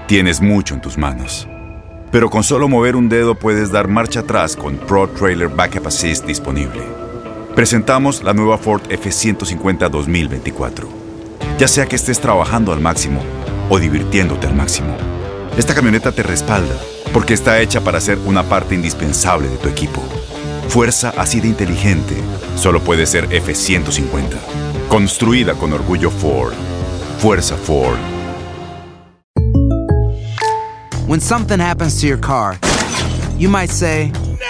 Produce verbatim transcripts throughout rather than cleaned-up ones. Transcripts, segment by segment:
Tienes mucho en tus manos. Pero con solo mover un dedo puedes dar marcha atrás con Pro Trailer Backup Assist disponible. Presentamos la nueva Ford F ciento cincuenta dos mil veinticuatro. Ya sea que estés trabajando al máximo o divirtiéndote al máximo, esta camioneta te respalda porque está hecha para ser una parte indispensable de tu equipo. Fuerza así de inteligente solo puede ser F ciento cincuenta. Construida con orgullo Ford. Fuerza Ford. When something happens to your car, you might say,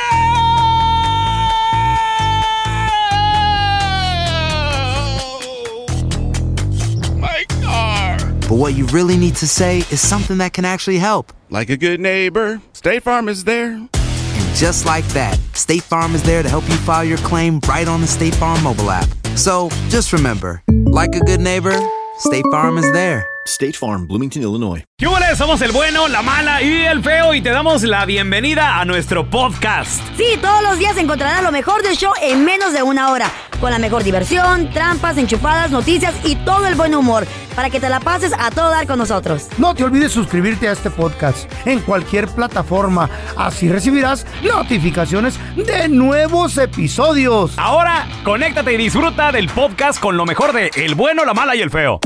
My car! but what you really need to say is something that can actually help. Like a good neighbor, State Farm is there. And just like that, State Farm is there to help you file your claim right on the State Farm mobile app. So just remember, like a good neighbor, State Farm is there. State Farm, Bloomington, Illinois. ¿Qué hubo? Somos el bueno, la mala y el feo y te damos la bienvenida a nuestro podcast. Sí, todos los días encontrarás lo mejor del show en menos de una hora. Con la mejor diversión, trampas, enchufadas, noticias y todo el buen humor. Para que te la pases a todo dar con nosotros. No te olvides suscribirte a este podcast en cualquier plataforma. Así recibirás notificaciones de nuevos episodios. Ahora, conéctate y disfruta del podcast con lo mejor de El bueno, la mala y el feo.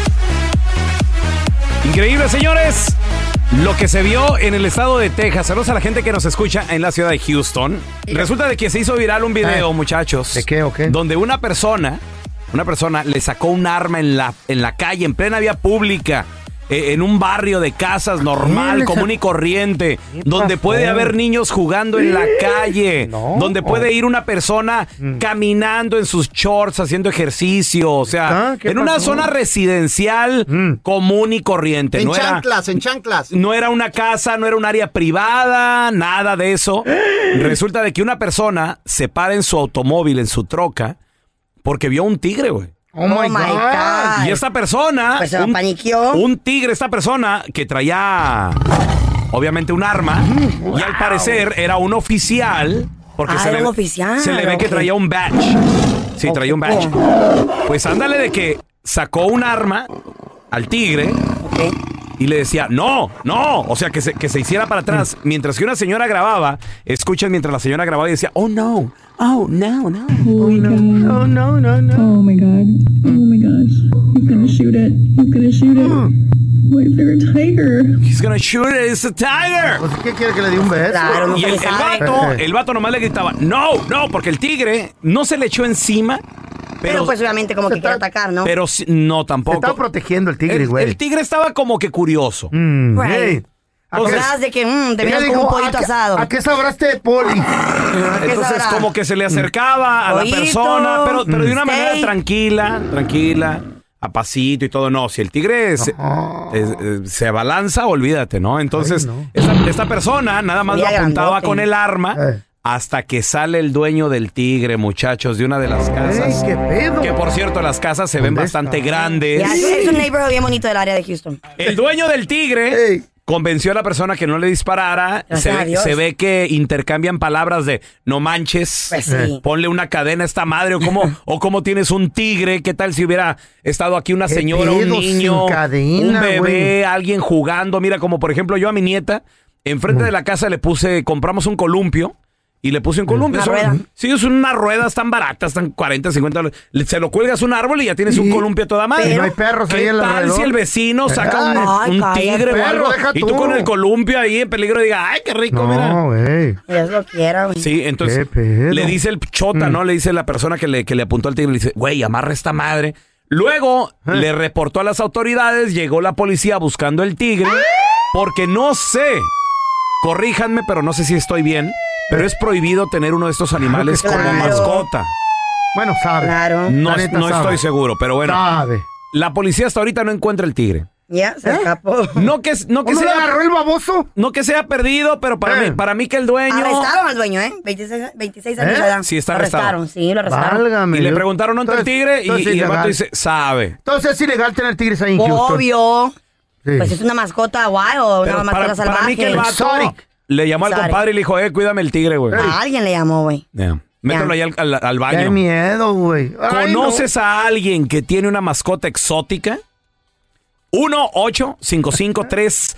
Increíble, señores, lo que se vio en el estado de Texas. Saludos a la gente que nos escucha en la ciudad de Houston. Resulta de que se hizo viral un video, eh, muchachos. ¿De qué o qué? Donde una persona, una persona le sacó un arma en la, en la calle, en plena vía pública, eh, en un barrio de casas normal, común y corriente, donde puede haber niños jugando en la calle, no. donde puede ir una persona mm. caminando en sus shorts, haciendo ejercicio, o sea, en una pasó? zona residencial mm. común y corriente. En no chanclas, era, en chanclas. No era una casa, no era un área privada, nada de eso. Resulta de que una persona se para en su automóvil, en su troca, porque vio un tigre, güey. Oh, my, oh my God. God. Y esta persona, pues se un, paniqueó. un tigre, esta persona que traía obviamente un arma, wow. Y al parecer era un oficial, porque ah, se, era le, un oficial, se le ve okay. que traía un badge. Sí, okay. traía un badge. Pues ándale de que sacó un arma al tigre. Okay. Y le decía, no, no, o sea, que se, que se hiciera para atrás. Mientras que una señora grababa, escuchen mientras la señora grababa y decía, oh, no, oh, no, no, oh, no, no, no, no, no. Oh, my God, oh, my gosh, he's gonna shoot it, he's gonna shoot it. Wait for a tiger. He's gonna shoot it, it's a tiger. Pues, ¿qué quiere que le dé un beso? Claro, no y el, el vato, el vato nomás le gritaba, no, no, porque el tigre no se le echó encima. Pero, pero pues obviamente como que está, quería atacar, ¿no? Pero no, tampoco. Se estaba protegiendo el tigre, güey. El, el tigre estaba como que curioso. Mm, right. Hey. Entonces, de que mmm, te miras como un pollito ¿a qué, asado. ¿A qué sabrá este poli? Entonces sabrá? Como que se le acercaba a Pollito, la persona, pero, pero de una steak. manera tranquila, tranquila, a pasito y todo. No, si el tigre se, eh, se abalanza, olvídate, ¿no? Entonces, Ay, no. Esta, esta persona nada más Mira lo apuntaba grandote. Con el arma. Eh. Hasta que sale el dueño del tigre, muchachos, de una de las casas. Ey, ¿qué pedo? Que por cierto, las casas se ven bastante está? grandes. Ya, es un neighborhood bien bonito del área de Houston. El dueño del tigre Ey. convenció a la persona que no le disparara. Se ve, se ve que intercambian palabras de no manches, pues sí. ponle una cadena a esta madre, o cómo, o cómo tienes un tigre. ¿Qué tal si hubiera estado aquí una señora, un niño, cadena, un bebé, wey. alguien jugando? Mira, como por ejemplo yo a mi nieta, enfrente mm. de la casa le puse, compramos un columpio. Y le puse un columpio. ¿Una rueda? Sí, es unas ruedas tan baratas, están cuarenta, cincuenta dólares. Se lo cuelgas un árbol y ya tienes sí. un columpio toda madre. Pero no hay perros ahí en la ¿Qué tal si el vecino saca un, ay, un cállate, tigre o algo? Perro, y tú, tú con el columpio ahí en peligro diga, ay, qué rico, no, mira. No, güey. Dios lo quiera, güey. Sí, entonces le dice el chota, mm. ¿no? Le dice la persona que le, que le apuntó al tigre, le dice, güey, amarra esta madre. Luego ¿Eh? le reportó a las autoridades, llegó la policía buscando el tigre, porque no sé, corríjanme, pero no sé si estoy bien. Pero es prohibido tener uno de estos animales claro. como mascota. Bueno, sabe. Claro. No, no sabe. Estoy seguro, pero bueno. Sabe. La policía hasta ahorita no encuentra el tigre. Ya, se ¿Eh? escapó. No que, no que ¿Cómo sea, le agarró el baboso? No que sea perdido, pero para, eh. mí, para mí que el dueño... Arrestaron al dueño, ¿eh? veintiséis, veintiséis años de ¿Eh? edad. Sí, está lo arrestado. arrestaron, sí, lo arrestaron. Válgame y le Dios. preguntaron dónde el tigre y, y el vato dice, sabe. Entonces es ilegal tener tigres ahí en Houston. Obvio. Sí. Pues es una mascota guay o una mascota para, salvaje. Para mí que el vato... Exotic. Le llamó al compadre y le dijo, eh, cuídame el tigre, güey. A alguien le llamó, güey. Yeah. Mételo yeah. ahí al, al, al baño. Qué miedo, güey. ¿Conoces no. a alguien que tiene una mascota exótica? uno ocho cinco cinco tres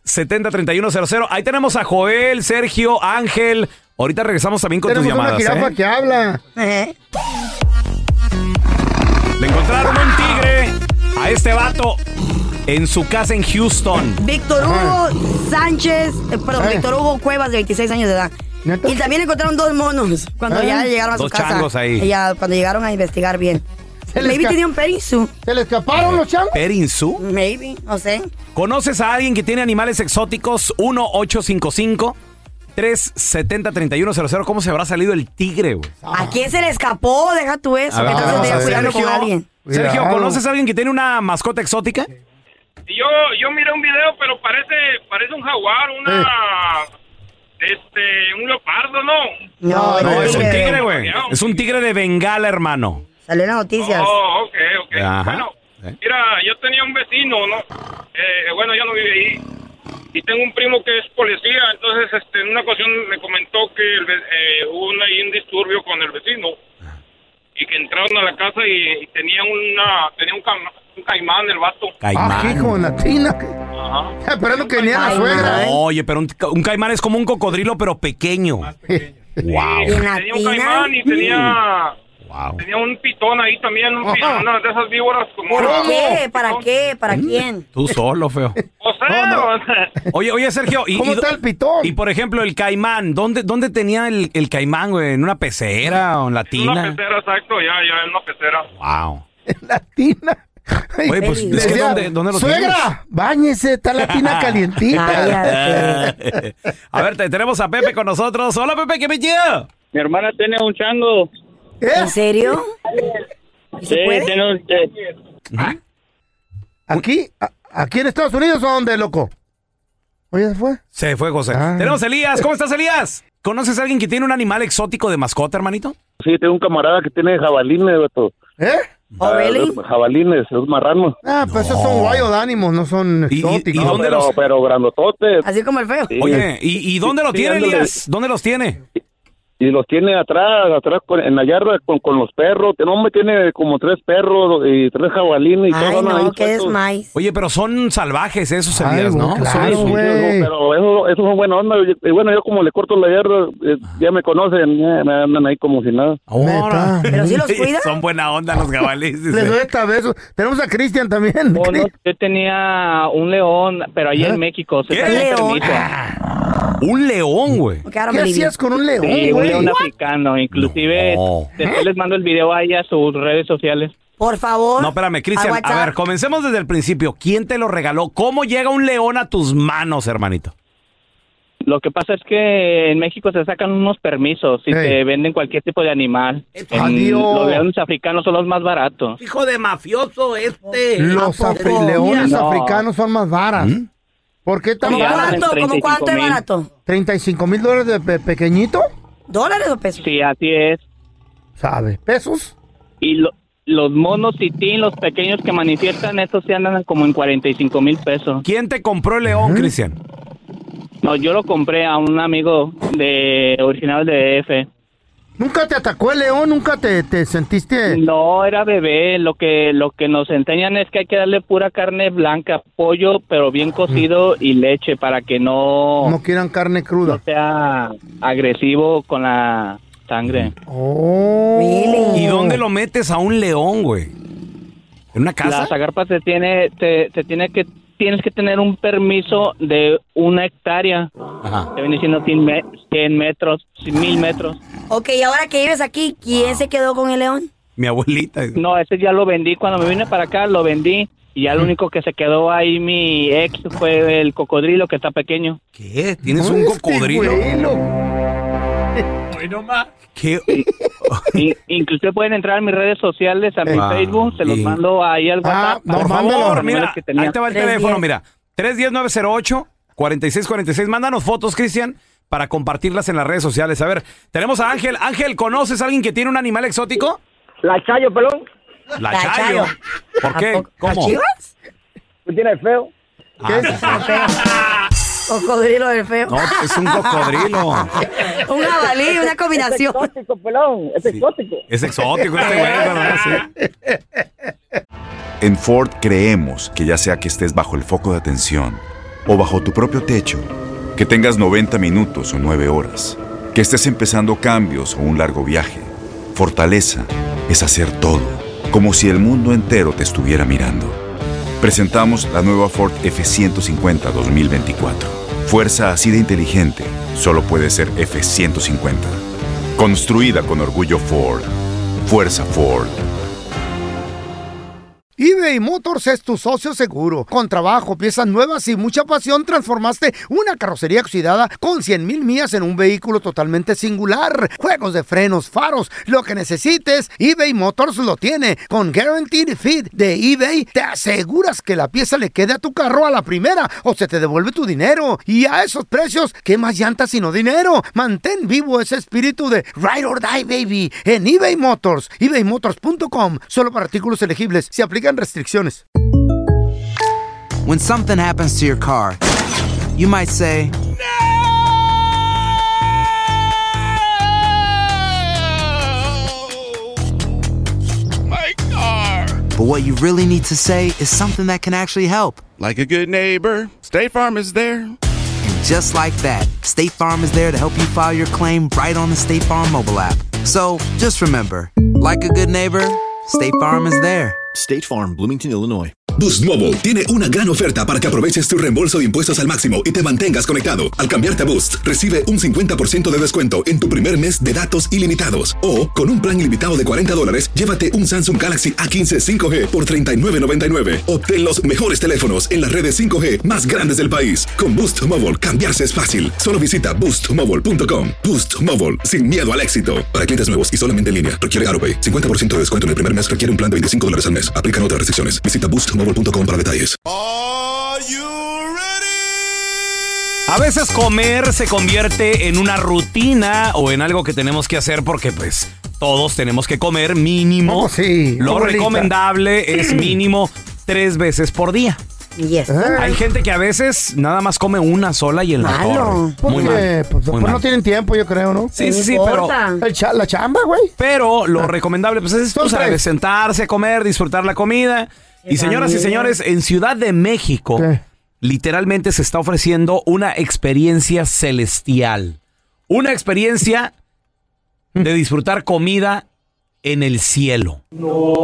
setenta, treinta y uno cero cero. Ahí tenemos a Joel, Sergio, Ángel. Ahorita regresamos también con Tenemos tus llamadas. una jirafa ¿eh? que habla. Eh. Le encontraron un tigre a este vato en su casa en Houston. Víctor Hugo Sánchez, eh, perdón, Ay. Víctor Hugo Cuevas, de veintiséis años de edad. ¿Neta? Y también encontraron dos monos cuando Ay. ya llegaron a su Dos casa. changos ahí. Y ya, cuando llegaron a investigar bien. Se les Maybe ca- tenía un perisu. ¿Se le escaparon los changos? Perinsu. Maybe, no sé. ¿Conoces a alguien que tiene animales exóticos? uno ocho cinco cinco, tres siete cero, tres uno cero cero. ¿Cómo se habrá salido el tigre, güey? ¿A quién se le escapó? Deja tú eso. A ver, Que tal vez vamos esté a ver. cuidando con Sergio. alguien. Sergio, Cuidado. ¿conoces a alguien que tiene una mascota exótica? Yo, yo miré un video, pero parece, parece un jaguar, una, este, un leopardo, ¿no? No, No, es es un un tigre. tigre, güey. Es un tigre de Bengala, hermano. Salió en las noticias. Oh, ok, ok. Ajá. Bueno, Eh. mira, yo tenía un vecino, ¿no? Eh, bueno, ya no vive ahí. Y tengo un primo que es policía, entonces este, en una ocasión me comentó que el ve- eh, hubo un, ahí un disturbio con el vecino. Y que entraron a la casa y, y tenía una tenía un, cam- un caimán el vato. Ah, hijo de la tina. Ajá. Esperando que venía la Ay, suegra. ay. Oye, pero un, un caimán es como un cocodrilo, pero pequeño. Wow. ¿Y en la Tenía un tina? caimán y tenía, Wow. tenía un pitón ahí también, un pi- Ajá. una de esas víboras como... ¿Por una- qué? ¿Para qué? ¿Para quién? Tú solo, feo. O sea, No, no. o sea, Oye, oye, Sergio. Y, ¿Cómo y- está el pitón? Y por ejemplo, el caimán, ¿dónde, dónde tenía el, el caimán, güey? ¿En una pecera o en la una tina? pecera, exacto, ya, ya, en una pecera. Wow. En la tina. Oye, pues, Le es que Decía, ¿dónde, dónde lo suegra, báñese, está la tina calientita. Cállate. A ver, te, tenemos a Pepe con nosotros. Hola, Pepe, ¿qué me lleva? Mi hermana tiene un chango. ¿Eh? ¿En serio? ¿Y se Sí, puede? tiene un... eh, ¿Aquí? a- ¿Aquí en Estados Unidos o dónde, loco? Oye, ¿se fue? Se fue, José. Ah. Tenemos a Elías. ¿Cómo estás, Elías? ¿Conoces a alguien que tiene un animal exótico de mascota, hermanito? Sí, tengo un camarada que tiene jabalines, vato. ¿Eh? ¿Oh, really? Ah, jabalines, esos marranos. Ah, pues esos son wild animals, no son ¿Y- y- exóticos. y dónde pero, los- pero grandototes. Así como el feo. Sí. Oye, ¿y, y dónde lo Sí, tiene, ándale. Elías? ¿Dónde los tiene? Y los tiene atrás, atrás con- en la yarda con, con los perros. El hombre tiene como tres perros y tres jabalines y Ay, todos ahí no, qué puestos. desmais. Oye, pero son salvajes esos, Ay, Elías, ¿no? güey, Son- claro, Sí, sí, güey. pero eso, eso son buena onda. Y bueno, yo como le corto la yarda, eh, ya me conocen, ya me andan ahí como si nada. Ahora. Neta. ¿Pero sí los cuida? Son buena onda los jabalíes. dice. Les doy esta beso. Tenemos a Cristian también. Oh, no, yo tenía un león, pero allá ¿Eh? en México se ¿Qué? tenía León. permiso. Un león, güey. Porque ahora ¿Qué me lidio. hacías con un león, Sí, un güey? león africano. Inclusive, No. después les mando el video ahí a sus redes sociales. Por favor. No, espérame, Cristian. Al A WhatsApp. ver, comencemos desde el principio. ¿Quién te lo regaló? ¿Cómo llega un león a tus manos, hermanito? Lo que pasa es que en México se sacan unos permisos y Ey. te venden cualquier tipo de animal. En- Adiós. los leones africanos son los más baratos. Hijo de mafioso este. Los ¿A poco? afri- leones No. africanos son más varas. ¿Por qué tan ¿Cómo Ya, baratos? en cuánto? ¿Cómo cuánto es treinta y cinco mil. barato? ¿treinta y cinco mil dólares de pe- pequeñito? ¿Dólares o pesos? Sí, así es. ¿Sabe? ¿Pesos? Y lo- los monos titín, los pequeños que manifiestan, estos se andan como en cuarenta y cinco mil pesos. ¿Quién te compró el león, Cristian? No, yo lo compré a un amigo de original de D F. ¿Nunca te atacó el león? ¿Nunca te, te sentiste...? No, era bebé. Lo que lo que nos enseñan es que hay que darle pura carne blanca, pollo, pero bien cocido y leche para que no, No quieran carne no cruda. sea agresivo con la sangre. Oh. Really? ¿Y dónde lo metes a un león, güey? ¿En una casa? Las agarpas se tiene se, se tiene que tienes que tener un permiso de una hectárea. Ajá. Que viene siendo cien, me- cien metros, mil metros. Ok, y ahora que vives aquí, ¿quién se quedó con el león? Mi abuelita. No, ese ya lo vendí. Cuando me vine para acá, lo vendí. Y ya lo único que se quedó ahí, mi ex, fue el cocodrilo que está pequeño. ¿Qué? ¿Tienes un Este cocodrilo? güey, lo- ¿Qué? Y, inclusive pueden entrar a mis redes sociales, a mi Ah, Facebook, se los y- mando ahí al WhatsApp. no, Por mándalo. favor, Los mira, números que tenía. ahí te va el tres teléfono, diez. mira. tres uno cero, nueve cero ocho, cuatro seis cuatro seis. Mándanos fotos, Cristian, para compartirlas en las redes sociales. A ver, tenemos a Ángel. Ángel, ¿conoces a alguien que tiene un animal exótico? La Chayo, pelón. La, La Chayo. Chayo. ¿Por ¿A qué? poco? ¿Cómo? ¿Las chivas? ¿Tú tienes feo? Ah, Cocodrilo del feo. no, es un cocodrilo. Un jabalí, una combinación. exótico, pelón. Es exótico. Es exótico este güey, ¿verdad? Sí. En Ford creemos que ya sea que estés bajo el foco de atención o bajo tu propio techo, que tengas noventa minutos o nueve horas, que estés empezando cambios o un largo viaje. Fortaleza es hacer todo, como si el mundo entero te estuviera mirando. Presentamos la nueva Ford F ciento cincuenta dos mil veinticuatro. Fuerza así de inteligente solo puede ser F ciento cincuenta. Construida con orgullo Ford. Fuerza Ford. eBay Motors es tu socio seguro. Con trabajo, piezas nuevas y mucha pasión, transformaste una carrocería oxidada con cien mil millas en un vehículo totalmente singular. Juegos de frenos, faros, lo que necesites, eBay Motors lo tiene. Con Guaranteed Fit de eBay, te aseguras que la pieza le quede a tu carro a la primera o se te devuelve tu dinero. Y a esos precios, ¿qué más llantas sino dinero? Mantén vivo ese espíritu de Ride or Die, baby, en eBay Motors. ebay motors punto com. Solo para artículos elegibles. Se aplican restricciones. When something happens to your car, you might say, My car. but what you really need to say is something that can actually help. Like a good neighbor, State Farm is there. And just like that, State Farm is there to help you file your claim right on the State Farm mobile app. So just remember, like a good neighbor, State Farm is there. State Farm, Bloomington, Illinois. Boost Mobile tiene una gran oferta para que aproveches tu reembolso de impuestos al máximo y te mantengas conectado. Al cambiarte a Boost, recibe un cincuenta por ciento de descuento en tu primer mes de datos ilimitados. O, con un plan ilimitado de cuarenta dólares, llévate un Samsung Galaxy A quince cinco G por treinta y nueve noventa y nueve. Obtén los mejores teléfonos en las redes cinco G más grandes del país. Con Boost Mobile, cambiarse es fácil. Solo visita boost mobile punto com. Boost Mobile, sin miedo al éxito. Para clientes nuevos y solamente en línea, requiere AutoPay. cincuenta por ciento de descuento en el primer mes requiere un plan de veinticinco dólares al mes. Aplican otras restricciones. Visita boost mobile punto com para detalles. A veces comer se convierte en una rutina o en algo que tenemos que hacer porque pues todos tenemos que comer mínimo. Oh, sí, Lo abuelita. recomendable es mínimo tres veces por día. Yes. Hay gente que a veces nada más come una sola y en la Malo. torre. Muy Porque mal. pues, Muy pues mal. no tienen tiempo, yo creo, ¿no? Sí, sí, sí, No pero, importa. El cha- la chamba, güey. pero lo recomendable pues es, tú Son sabes, tres. sentarse a comer, disfrutar la comida. Y Qué señoras y familia. señores, en Ciudad de México, ¿Qué? literalmente se está ofreciendo una experiencia celestial. Una experiencia de disfrutar comida en el cielo. Y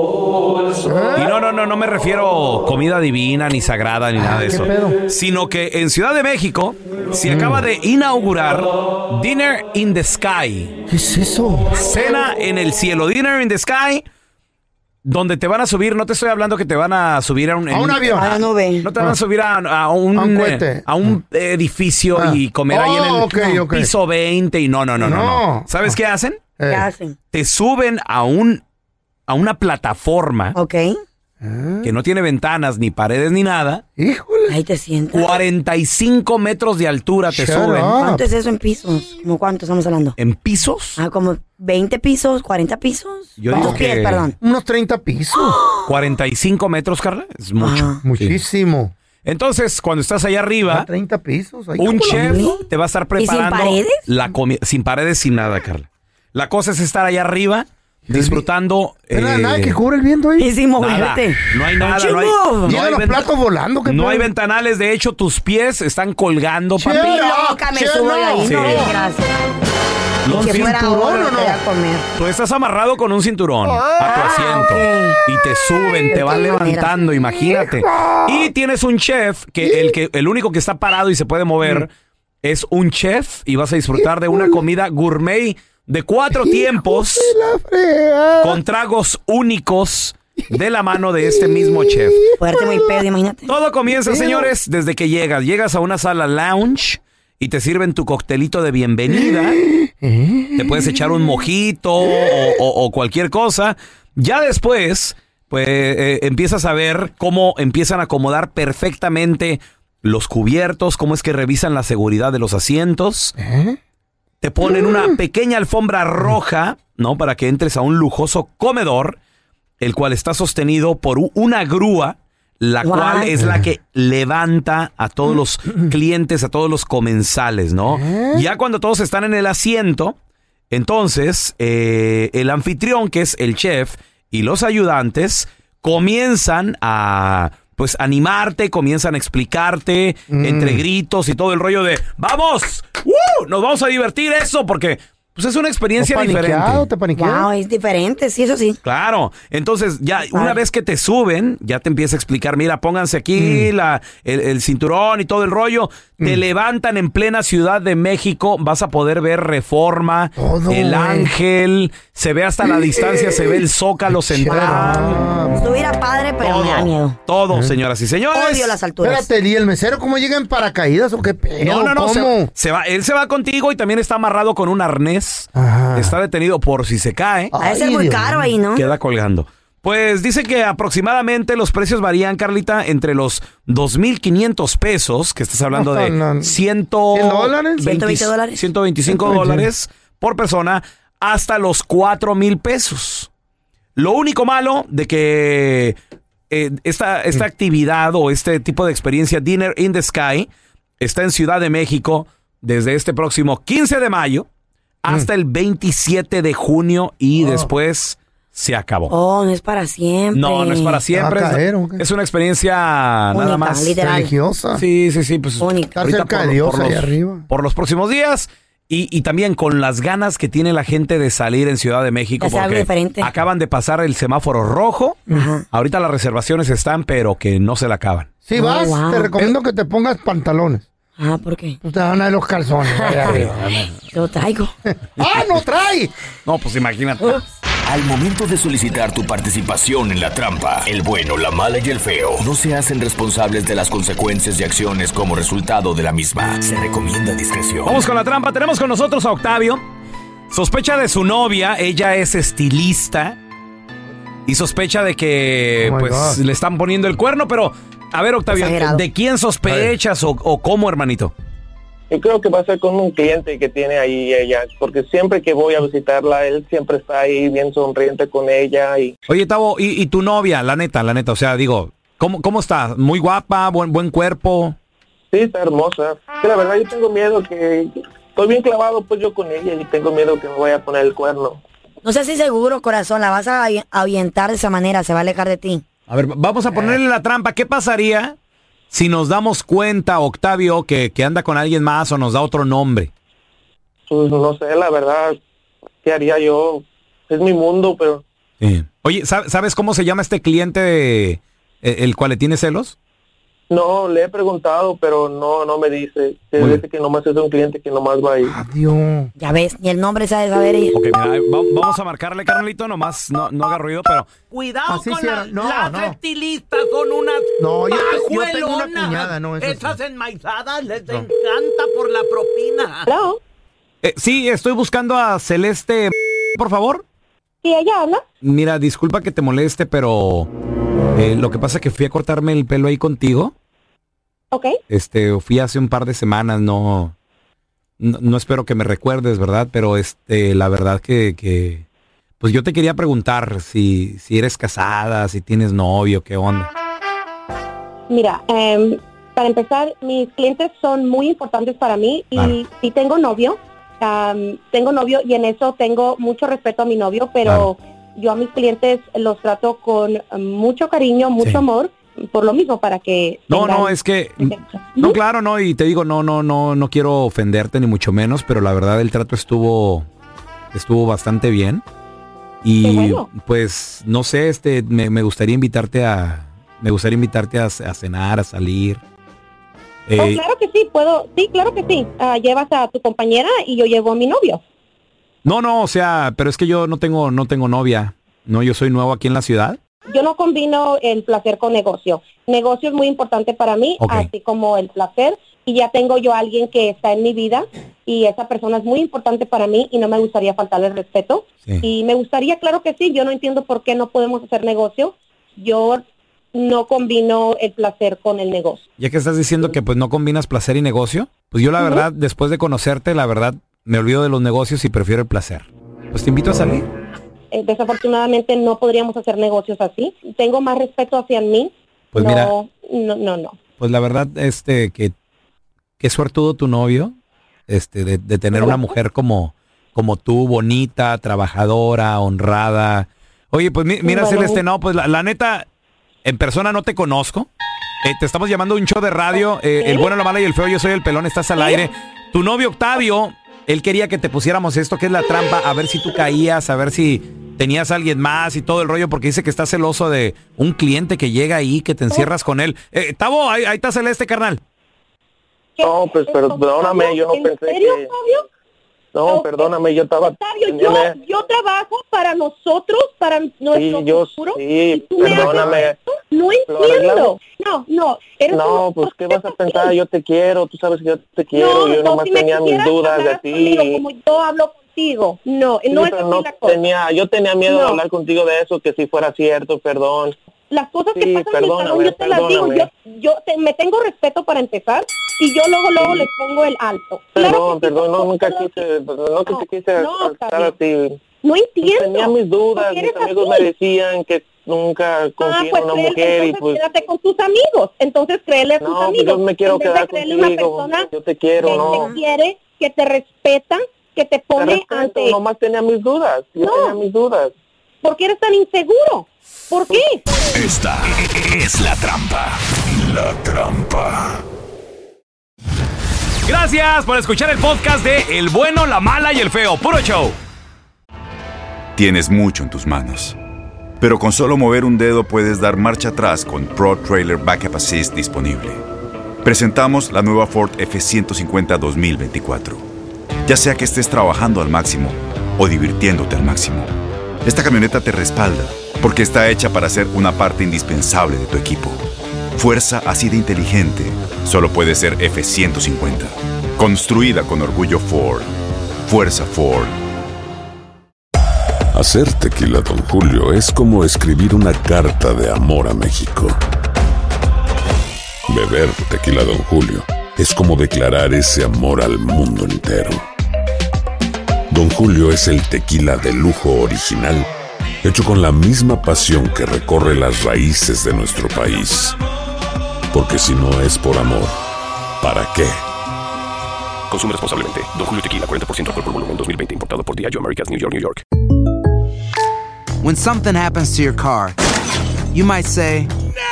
no, no, no, no me refiero comida divina, ni sagrada, ni nada de ¿qué eso. pedo? Sino que en Ciudad de México se acaba de inaugurar Dinner in the Sky. ¿Qué es eso? Cena en el cielo. Dinner in the Sky, donde te van a subir, no te estoy hablando que te van a subir a un, A un avión. A la nube. no te van a subir a, a un, A un eh, cohete. a un edificio Ah. y comer ahí en el Oh, ok, ok. piso veinte y no, no, no, no, no. No. ¿Sabes qué hacen? ¿Qué Eh, hacen? Te suben a un a una plataforma Ok. que no tiene ventanas, ni paredes, ni nada. Híjole. Ahí te sientas. cuarenta y cinco metros de altura te Shut suben. up. ¿Cuánto es eso en pisos? ¿Cómo cuánto estamos hablando? ¿En pisos? Ah, como veinte pisos, cuarenta pisos. Yo ¿Cuántos digo pies, que- perdón? Unos treinta pisos. cuarenta y cinco metros, Carla. Es mucho. Ah. Sí. Muchísimo. Entonces, cuando estás allá arriba, Ah, treinta pisos. Ay, un ¿cómo la- chef mía? te va a estar sin preparando paredes? la comida. Sin paredes, sin nada, Carla. La cosa es estar allá arriba disfrutando. Pero eh, nada que cubre el viento Y ahí. sin nada. moverte. No hay nada. Don't No hay, you move. no Tiene hay los venta- platos volando. ¿qué no pedo? hay ventanales. De hecho, tus pies están colgando, papi. Che, Loca, me Che, subo no. de ahí. Sí. No, gracias. Los Que fuera cinturón, oro ¿o no? te da a comer. Tú estás amarrado con un cinturón a tu Ah, asiento ok. y te suben, te van qué manera. levantando, imagínate. Y tienes un chef que el que el único que está parado y se puede mover es un chef y vas a disfrutar de una comida gourmet de cuatro tiempos La fregada. con tragos únicos de la mano de este mismo chef. Fuerte muy pedo, imagínate. Todo comienza, señores, desde que llegas. Llegas a una sala lounge y te sirven tu coctelito de bienvenida. Te puedes echar un mojito o, o- o cualquier cosa. Ya después, pues, eh, empiezas a ver cómo empiezan a acomodar perfectamente los cubiertos, cómo es que revisan la seguridad de los asientos. Te ponen una pequeña alfombra roja, ¿no? Para que entres a un lujoso comedor, el cual está sostenido por u- una grúa, la What? cual es la que levanta a todos los clientes, a todos los comensales, ¿no? Ya cuando todos están en el asiento, entonces eh, el anfitrión, que es el chef, y los ayudantes comienzan a pues animarte, comienzan a explicarte mm. entre gritos y todo el rollo de ¡vamos! ¡Uh! ¡Nos vamos a divertir eso! Porque pues es una experiencia diferente. ¿Te paniqueado? Wow, es diferente, sí, eso sí. Claro, entonces ya una Ay. vez que te suben, ya te empieza a explicar, mira, pónganse aquí mm. la, el, el cinturón y todo el rollo. Mm. Te levantan en plena Ciudad de México, vas a poder ver Reforma, Todo, el Ángel, se ve hasta la distancia, se ve el Zócalo Central. Estuviera padre, pero todo, me da miedo. Todo, ¿Eh? señoras y señores. Odio las alturas. Espérate, ¿y el mesero cómo llega en paracaídas o qué pedo? No, no, no, ¿Cómo? se, se va, él se va contigo y también está amarrado con un arnés. Ajá. Está detenido por si se cae. Va a ser muy caro ahí, ¿no? Queda colgando. Pues dice que aproximadamente los precios varían, Carlita, entre los dos mil quinientos pesos, que estás hablando de ciento veinte dólares, ciento veinticinco dólares por persona, hasta los cuatro mil pesos. Lo único malo de que eh, esta, esta actividad o este tipo de experiencia, Dinner in the Sky, está en Ciudad de México desde este próximo quince de mayo hasta mm. el veintisiete de junio y oh. después se acabó. Oh, no es para siempre. No, no es para siempre. Caer, es, es una experiencia Única, nada más literal. religiosa. Sí, sí, sí. Pues, Está cerca de Dios ahí arriba. Por los próximos días y, y también con las ganas que tiene la gente de salir en Ciudad de México. Es algo diferente. Acaban de pasar el semáforo rojo. Ajá. Ahorita las reservaciones están, pero que no se la acaban. Si oh, vas, wow. te recomiendo que te pongas pantalones. Ah, ¿por qué? Pues te van a dar los calzones. Lo traigo. ¡Ah, no trae! No, pues imagínate. Ups. Al momento de solicitar tu participación en la trampa, el bueno, la mala y el feo no se hacen responsables de las consecuencias y acciones como resultado de la misma. Se recomienda discreción. Vamos con la trampa. Tenemos con nosotros a Octavio. Sospecha de su novia. Ella es estilista. Y sospecha de que oh pues God. le están poniendo el cuerno, pero... A ver, Octavio, Exagerado. ¿de quién sospechas o, o cómo, hermanito? Yo creo que va a ser con un cliente que tiene ahí ella, porque siempre que voy a visitarla, él siempre está ahí bien sonriente con ella. Y... Oye, Tavo, ¿y, y tu novia, la neta, la neta, o sea, digo, ¿cómo, cómo está? ¿Muy guapa? ¿Buen, buen cuerpo? Sí, está hermosa. Sí, la verdad yo tengo miedo que... Estoy bien clavado pues yo con ella y tengo miedo que me vaya a poner el cuerno. No sé si seguro, corazón, la vas a ahuyentar de esa manera, se va a alejar de ti. A ver, vamos a ponerle la trampa. ¿Qué pasaría si nos damos cuenta, Octavio, que, que anda con alguien más o nos da otro nombre? Pues no sé, la verdad, ¿qué haría yo? Es mi mundo, pero... Sí. Oye, ¿sabes cómo se llama este cliente de, el cual le tiene celos? No, le he preguntado, pero no no me dice. Se dice que nomás es un cliente que nomás va ahí. Adiós. Ya ves, ni el nombre sabe saber ella. Ok, mira, vamos a marcarle, carnalito, nomás no, no haga ruido, pero... Cuidado Así con sí la, no, las no. estilistas, son unas No, yo, yo tengo una pajuelonas. cuñada, no, eso Esas sí. enmaizadas les No. encanta por la propina. ¿Hello? Eh, sí, estoy buscando a Celeste, por favor. ¿Sí, ella habla? Mira, disculpa que te moleste, pero eh, lo que pasa es que fui a cortarme el pelo ahí contigo. Ok. Este, fui hace un par de semanas, no, no, no espero que me recuerdes, ¿verdad? Pero este, la verdad que, que pues yo te quería preguntar si, si eres casada, si tienes novio, qué onda. Mira, eh, para empezar, mis clientes son muy importantes para mí y Claro. sí tengo novio, um, tengo novio y en eso tengo mucho respeto a mi novio, pero yo a mis clientes los trato con mucho cariño, mucho Sí. amor, por lo mismo, para que No, tengan- no, es que, no, claro, no, y te digo, no, no, no, no quiero ofenderte ni mucho menos, pero la verdad el trato estuvo, estuvo bastante bien. Y Qué bueno. pues, no sé, este, me, me gustaría invitarte a, me gustaría invitarte a, a cenar, a salir. Oh, Eh, claro que sí, puedo, sí, claro que sí. Ah, llevas a tu compañera y yo llevo a mi novio. No, no, o sea, pero es que yo no tengo, no tengo novia. No, yo soy nuevo aquí en la ciudad. Yo no combino el placer con negocio. Negocio es muy importante para mí, Ok. así como el placer. Y ya tengo yo a alguien que está en mi vida y esa persona es muy importante para mí y no me gustaría faltarle el respeto. Sí. Y me gustaría, claro que sí, yo no entiendo por qué no podemos hacer negocio. Yo no combino el placer con el negocio. Ya que estás diciendo que pues no combinas placer y negocio, pues yo la Ujú. verdad, después de conocerte, la verdad, me olvido de los negocios y prefiero el placer. Pues te invito a salir. Eh, desafortunadamente no podríamos hacer negocios así. Tengo más respeto hacia mí. Pues no, mira. no, no, no. Pues la verdad, este, que qué suertudo tu novio, este, de, de tener una mujer como, como tú, bonita, trabajadora, honrada. Oye, pues mi- mira, Bueno. Celeste, no, pues la, la neta, en persona no te conozco, Eh, te estamos llamando a un show de radio. Eh, el bueno, la mala y el feo. Yo soy el pelón. Estás al aire. Tu novio Octavio, él quería que te pusiéramos esto, que es la trampa, a ver si tú caías, a ver si tenías a alguien más y todo el rollo, porque dice que estás celoso de un cliente que llega ahí, que te encierras con él. Eh, Tavo, ahí, ahí está Celeste, carnal. No, pues perdóname, yo no ¿En pensé serio, que... Octavio? No, perdóname, yo estaba... Octavio, tenía yo, una- yo trabajo para nosotros, para nuestro Sí, yo futuro. sí, ¿Tú me haces perdóname. esto? No Lo entiendo. arreglamos. No, no. Eres No, un- pues ¿qué vas a pensar? Yo te quiero, tú sabes que yo te quiero, No, yo no, nomás si me tenía mis quisieras dudas de hablar ti. conmigo como yo hablo contigo. No, Sí, no es pero así no la cosa. tenía, yo tenía miedo de No. hablar contigo de eso, que si fuera cierto, perdón. Las cosas que Sí, pasan en el perdóname, salón, yo te las digo. perdóname. Yo, yo te- me tengo respeto para empezar y yo luego, luego les pongo el alto. Perdón, perdón, no, nunca quise, no que te quise no, estar así. No entiendo. Tenía mis dudas, ¿Por qué mis eres amigos así? me decían que nunca confié Ah, pues en una créele, mujer y entonces pues... quédate con tus amigos. Entonces créele a tus No, pues amigos. yo me quiero En vez de quedar creerle a una contigo, persona yo te quiero, que no. te quiere, que te respeta, que te Te pone respeto, ante... nomás tenía mis dudas, yo No. tenía mis dudas. ¿Por qué eres tan inseguro? ¿Por qué? Esta es la trampa. La trampa. Gracias por escuchar el podcast de El bueno, la mala y el feo. Puro show. Tienes mucho en tus manos, pero con solo mover un dedo puedes dar marcha atrás con Pro Trailer Backup Assist disponible. Presentamos la nueva Ford F ciento cincuenta dos mil veinticuatro. Ya sea que estés trabajando al máximo o divirtiéndote al máximo, esta camioneta te respalda porque está hecha para ser una parte indispensable de tu equipo. Fuerza así de inteligente solo puede ser F ciento cincuenta. Construida con orgullo Ford. Fuerza Ford. Hacer tequila Don Julio es como escribir una carta de amor a México. Beber tequila Don Julio es como declarar ese amor al mundo entero. Don Julio es el tequila de lujo original, hecho con la misma pasión que recorre las raíces de nuestro país. Porque si no es por amor, ¿para qué? Consume responsablemente. Don Julio Tequila, cuarenta por ciento alcohol por volumen, dos mil veinte. Importado por Diageo Americas, New York, New York. When something happens to your car, you might say,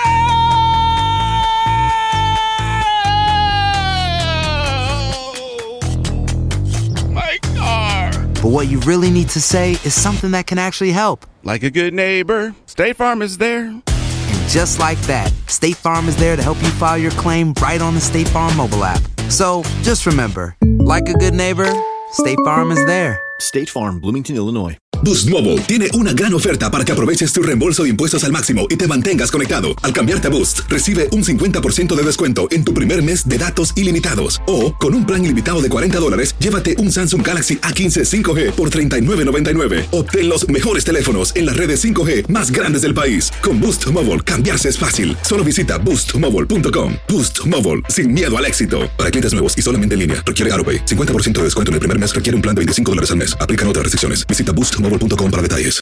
My car. but what you really need to say is something that can actually help. Like a good neighbor, State Farm is there. And just like that, State Farm is there to help you file your claim right on the State Farm mobile app. So just remember, like a good neighbor, State Farm is there. State Farm, Bloomington, Illinois. Boost Mobile tiene una gran oferta para que aproveches tu reembolso de impuestos al máximo y te mantengas conectado. Al cambiarte a Boost, recibe un cincuenta por ciento de descuento en tu primer mes de datos ilimitados. O, con un plan ilimitado de cuarenta dólares, llévate un Samsung Galaxy A quince cinco G por treinta y nueve noventa y nueve. Obtén los mejores teléfonos en las redes cinco G más grandes del país. Con Boost Mobile, cambiarse es fácil. Solo visita boost mobile punto com. Boost Mobile, sin miedo al éxito. Para clientes nuevos y solamente en línea, requiere AutoPay. cincuenta por ciento de descuento en el primer mes requiere un plan de veinticinco dólares al mes. Aplican otras restricciones. Visita boost mobile punto com para detalles.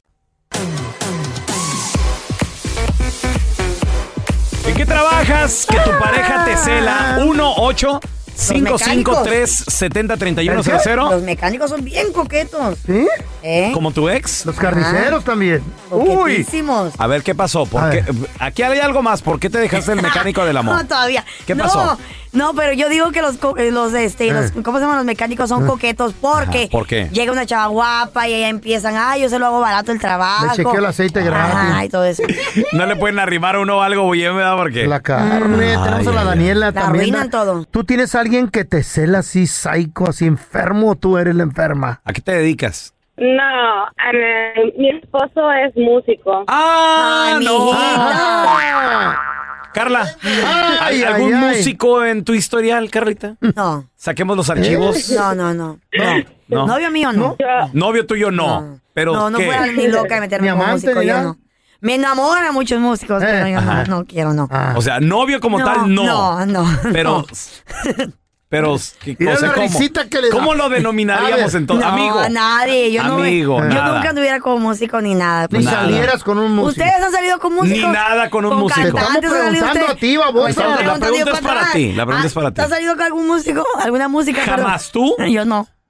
¿En qué trabajas que tu pareja te cela? uno ocho cinco cinco tres siete cero tres uno cero cero. Los mecánicos son bien coquetos. ¿Sí? ¿Eh? ¿Como tu ex? Los carniceros también. Uy. Coquetísimos. A ver, ¿qué pasó? ¿Por qué? Aquí hay algo más. ¿Por qué te dejaste el mecánico del amor? No, todavía. ¿Qué No, pasó? No, pero yo digo que los, co- eh, los, este, Eh. los, ¿cómo se llaman? Los mecánicos son coquetos porque Ajá, ¿por qué? llega una chava guapa y ella empiezan, ay, yo se lo hago barato el trabajo. Le chequeo el aceite gratis. Ay, todo eso. No le pueden arrimar a uno algo bien, ¿verdad? Porque La carne, Mm. tenemos a la ay, Daniela La también. arruinan todo. ¿Tú tienes a alguien que te cela así, psycho, así enfermo o tú eres la enferma? ¿A qué te dedicas? No, eh, mi esposo es músico. ¡Ah, Ay, no! mijita. Carla, Ay, ¿hay ¿algún ay, ay. músico en tu historial, Carlita? No. Saquemos los archivos. No, no, no. No. No. Novio mío no. Novio tuyo no. Pero No, no ¿qué? fuera ni loca de meterme Ni con amante, músico, ni yo nada. no. Me enamoran a muchos músicos, pero yo no, Ajá. no quiero, no. O sea, novio como No, tal, no. no, no, Pero, no. pero, ¿qué Mira cosa? la ¿Cómo? risita que le da. ¿Cómo lo denominaríamos A ver. entonces? No, Amigo. nadie. Yo, Amigo, no, me- yo nada. nunca anduviera con músico ni nada. Ni Nada. salieras con un músico. ¿Ustedes han salido con músicos? Ni nada con un ¿Con músico. cantantes Te han estamos salido preguntando usted? a ti, babosa. Me están La preguntando pregunta yo es para atrás. ti, la pregunta Ah, es para ti. ¿Te has salido con algún músico? ¿Alguna música? ¿Jamás perdón? tú? Yo no.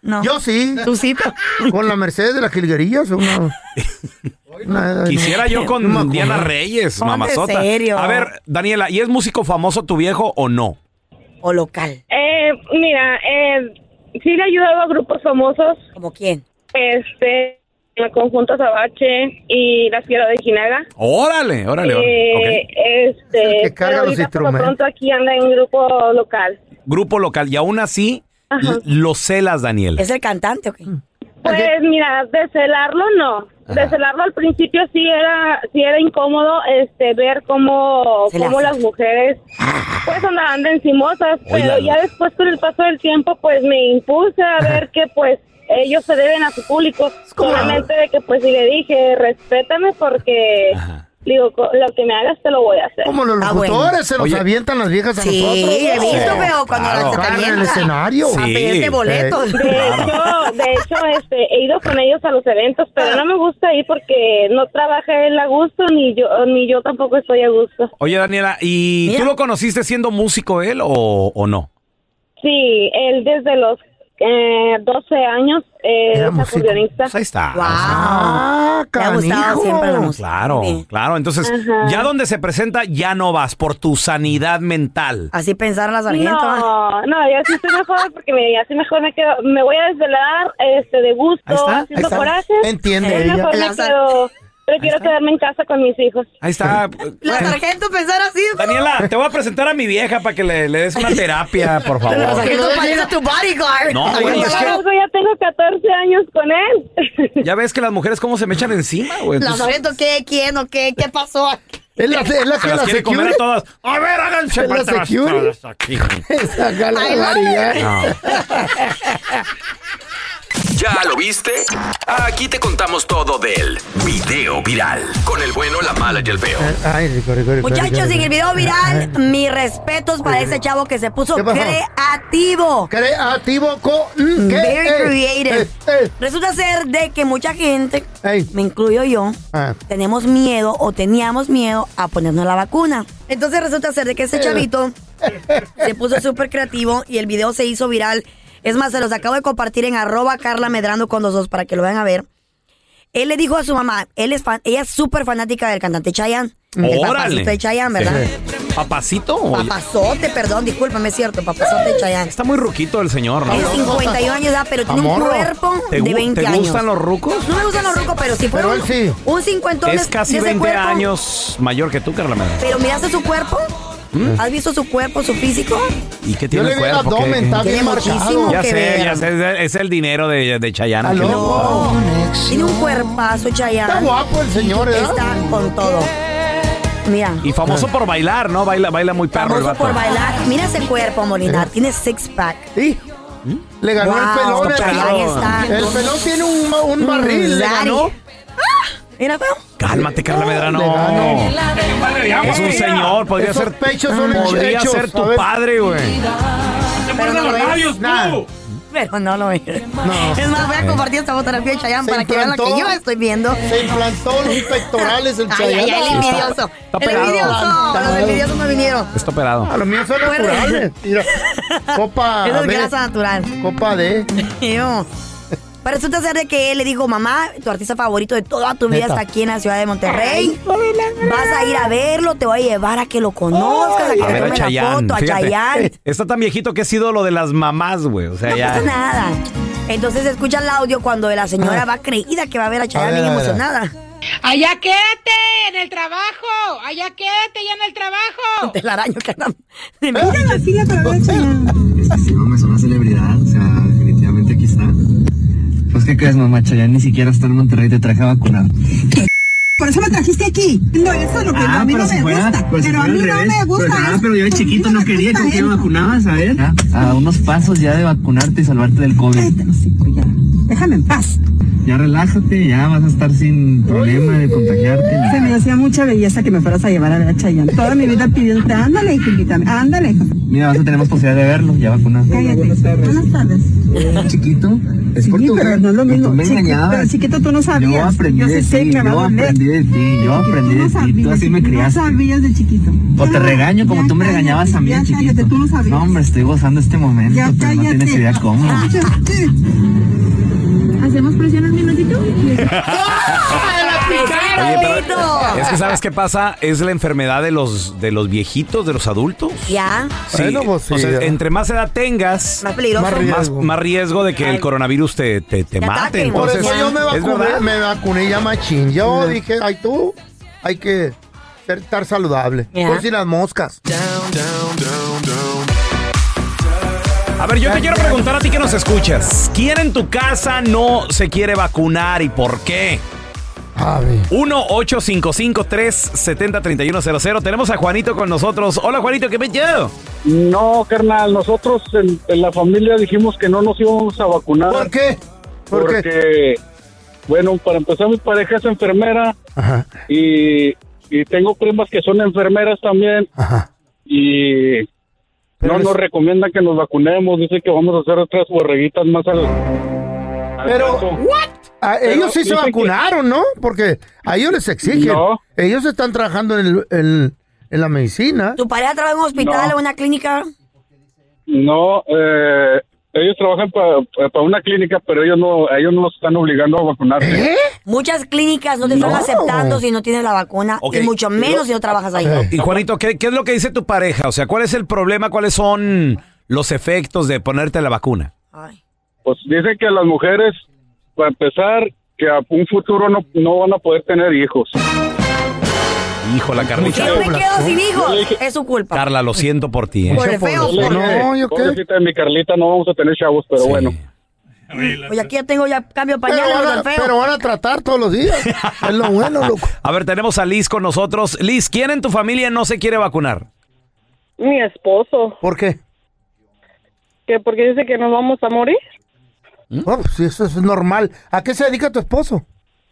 No. Yo sí. ¿Tú sí? Con la Mercedes de las Jilguerillas. Una... una- Quisiera yo con no me Diana acuerdo. Reyes, Ponte mamazota. serio. A ver, Daniela, ¿y es músico famoso tu viejo o no? ¿O local? Eh, mira, eh, sí le he ayudado a grupos famosos. ¿Como quién? Este, el Conjunto Azabache y la Sierra de Jinaga. Órale, órale, órale. Eh, Ok. Este, que carga pero los ahorita por lo instrumentos. pronto aquí anda en grupo local. Grupo local. Y aún así, Ajá. l- lo celas, Daniela. ¿Es el cantante o qué? Pues mira, de celarlo no. De celarlo al principio sí era sí era incómodo este ver cómo, Se le cómo hace. las mujeres pues andaban de encimosas, pero Oíla. ya después con el paso del tiempo pues me impuse a ver que pues ellos se deben a su público. Solamente de que pues sí le dije, respétame porque digo, co- lo que me hagas te lo voy a hacer. Como los Ah, locutores bueno. se nos Oye. avientan las viejas a Sí, nosotros. he visto, Sí. pero cuando Claro. las se te Cargan el avientan escenario. a Sí. pedirte boletos. De hecho, de hecho, este, he ido con ellos a los eventos, pero no me gusta ir porque no trabaja él a gusto, ni yo, ni yo tampoco estoy a gusto. Oye, Daniela, ¿y Mira. tú lo conociste siendo músico él o, o no? Sí, él desde los eh, doce años eh, Era es músico. acordeonista. Pues ahí está. Wow. Ah, Me ha gustado canijo. siempre la música. Claro, Sí. claro. Entonces, Ajá. ya donde se presenta, ya no vas por tu sanidad mental. Así pensar la sargento. No, no, ya sí estoy mejor porque me, ya sí mejor me quedo, me voy a desvelar este de gusto, Ahí está, haciendo ahí está. corajes. Entiende Sí, ella. mejor La me sar- quedo, prefiero quedarme en casa con mis hijos. Ahí está. La sargento pensar así. Daniela, te voy a presentar a mi vieja para que le, le des una terapia, por La favor. sargento parece tu bodyguard. No, Ay, güey, es es que- Por eso ya tengo catorce años con él. Ya ves que las mujeres cómo se me echan encima, güey. La Entonces, sargento, ¿qué? ¿Quién o qué? ¿Qué pasó aquí? Es la, es la se que las la quiere comer a security. todas. A ver, háganse ¿Es la para atrás security? todas aquí. Esa Ay, barbaridad. No. ¿Ya lo viste? Aquí te contamos todo del video viral. Con el bueno, la mala y el feo. Ay, rico, rico, rico, Muchachos, rico, en el rico. video viral, mis respetos para ese chavo que se puso ¿Qué pasó? creativo. Creativo con... ¿Qué? Very Eh, creative. eh, eh. Resulta ser de que mucha gente, Ey. me incluyo yo, Ah. tenemos miedo o teníamos miedo a ponernos la vacuna. Entonces resulta ser de que ese chavito se puso súper creativo y el video se hizo viral. Es más, se los acabo de compartir en arroba Carla Medrano con los dos para que lo vayan a ver. Él le dijo a su mamá, él es fan, ella es súper fanática del cantante Chayanne. El Órale. papacito de Chayanne, ¿verdad? ¿Papacito? o- Papazote, perdón, discúlpame, es cierto, papazote de Chayanne. Está muy ruquito el señor, ¿no? Tiene cincuenta y uno años de edad, pero tiene un Amorro. cuerpo ¿Te, de gu- veinte ¿te años. gustan los rucos? No me gustan los rucos, pero si fuera Pero un, él sí. un cincuentón de- Es casi de ese veinte cuerpo. años mayor que tú, Carla Medrano. Pero miraste su cuerpo. ¿Has visto su cuerpo, su físico? ¿Y qué Yo tiene le el vi el cuerpo? ¿Qué- abdomen, qué- está Tiene bien muchísimo. marcado. Ya que sé, ver. ya sé, es, es el dinero de, de Chayanne. ¿Aló? que- No, tiene un cuerpazo, Chayanne. Está guapo el señor, ¿eh? Está con todo. Mira, Y famoso por bailar, ¿no? Baila, baila muy perro el famoso vato. por bailar. Mira ese cuerpo, Molina. Tiene six pack. Sí. Le ganó Wow, el pelón. está el, Chayanne está- el pelón tiene un, un Mm, barril. Le daddy. ganó. Mira, feo. Cálmate, Carla Medrano. Le ganó. Es un señor, podría Esos ser. pechos son Podría hechos, ser tu ¿sabes? padre, güey. Pero no lo es. Nah. Pero no lo es. No. Es más, voy a compartir esta fotografía de Chayanne Se para que vean lo que implantó- yo estoy viendo. Se implantó los pectorales el Ay, Chayanne. ay, ay, el envidioso. Está El pegado. envidioso. Los envidiosos no vinieron. Está operado. A los míos son Bueno. naturales. Mira. Copa Eso es D. grasa natural. Copa D. Yo. Pero resulta ser de que él le dijo, mamá, tu artista favorito de toda tu vida Neta. está aquí en la ciudad de Monterrey. Vas a ir a verlo, te voy a llevar a que lo conozcas, a que A le ver a tomes la Chayanne. foto, a Fíjate, Chayanne. está tan viejito que es ídolo de las mamás, güey. O sea, No ya. pasa nada. Entonces escucha el audio cuando la señora Ah. va creída que va a ver a Chayanne A ver, bien a ver. emocionada. Allá quédate en el trabajo, allá quédate ya en el trabajo. Del araño que anda. Mira la fila para ver a Chayanne. Es que sí, mamá, es una celebridad, o sea, definitivamente aquí está. Pues, ¿qué crees, mamá? Chayanne ni siquiera está en Monterrey, te traje a vacunar. Por eso me trajiste aquí. No, eso es lo que Ah, a mí pero no si me fuera- gusta. pues si Pero a fuera mí al no revés. me gusta. Pues, ah, eso. pero yo de chiquito no Me quería, gusta ¿con qué me eso. vacunabas? A ver. A unos pasos ya de vacunarte y salvarte del COVID. Cállate, hocico, ya. Déjame en paz. ya relájate, ya vas a estar sin problema de contagiarte. Se me hacía mucha belleza que me fueras a llevar a ver a Chayanne. Toda mi vida pidiéndote, ándale, hijo, invítame, ándale. Mira, vas a tener más posibilidad de verlo, ya vacunado. Cállate. Buenas tardes. Buenas tardes. Chiquito, es sí, por tu pero no es lo mismo. tú me Chiquito, engañabas. pero chiquito tú no sabías. Yo aprendí yo de sé ti, que me yo va a doler. aprendí de ti, yo aprendí de ti, tú así me criaste. No sabías de chiquito. O te regaño como ya tú me cállate, regañabas a mí, ya chiquito. cállate, tú no sabías. No, hombre, estoy gozando este momento, Ya pero no cállate. tienes idea cómo. ¿Hacemos presión un minutito? Oye, pero es que ¿sabes qué pasa? Es la enfermedad de los de los viejitos, de los adultos. Ya. Sí. Bueno, pues sí, o sea, ya. entre más edad tengas, Más peligroso. Más más, riesgo. más riesgo de que el coronavirus te, te, te Te mate. ataquen. Por Entonces, eso yo me es vacuné, verdad. me vacuné ya machín. Yo dije, ay tú, hay que ser, estar saludable. Ya. Por si las moscas. A ver, yo te quiero preguntar a ti que nos escuchas. ¿Quién en tu casa no se quiere vacunar y por qué? A ver. uno ocho cinco cinco, tres siete cero, tres uno cero cero. Tenemos a Juanito con nosotros. Hola, Juanito, ¿qué pedo? No, carnal, nosotros en, en la familia dijimos que no nos íbamos a vacunar. ¿Por qué? ¿Por porque, qué? bueno, para empezar, mi pareja es enfermera. Ajá. Y, y tengo primas que son enfermeras también. Ajá. Y Pero no es- nos recomiendan que nos vacunemos. Dice que vamos a hacer otras borreguitas más al... al Pero, caso. Ah, Pero ellos sí se dicen que- vacunaron, ¿no? Porque a ellos les exigen. No. Ellos están trabajando en, el, en, en la medicina. ¿Tu pareja trabaja en un hospital No. o en una clínica? No, eh, ellos trabajan para una clínica, pero ellos no ellos no los están obligando a vacunarse. ¿Eh? Muchas clínicas no te están No. aceptando si no tienes la vacuna Ok. y mucho menos si no trabajas ahí. Eh. Y Juanito, ¿qué, ¿qué es lo que dice tu pareja? O sea, ¿cuál es el problema? ¿Cuáles son los efectos de ponerte la vacuna? Ay. Pues dice que las mujeres, para empezar, que a un futuro no, no van a poder tener hijos. Hijo, la Si Carlita. yo me quedo sin hijos, Yo le dije- es su culpa. Carla, lo siento por ti, ¿eh? Por el feo. Yo le por- dije, No, ¿yo qué? pobrecita de mi Carlita, no vamos a tener chavos, pero Sí. bueno. Oye, aquí ya tengo ya cambio de Pero pañales van, los a, del feo. pero van a tratar todos los días. Es lo bueno, loco. A ver, tenemos a Liz con nosotros. Liz, ¿quién en tu familia no se quiere vacunar? Mi esposo, ¿Por qué? que porque dice que nos vamos a morir. Bueno, pues sí, eso es normal. ¿A qué se dedica tu esposo?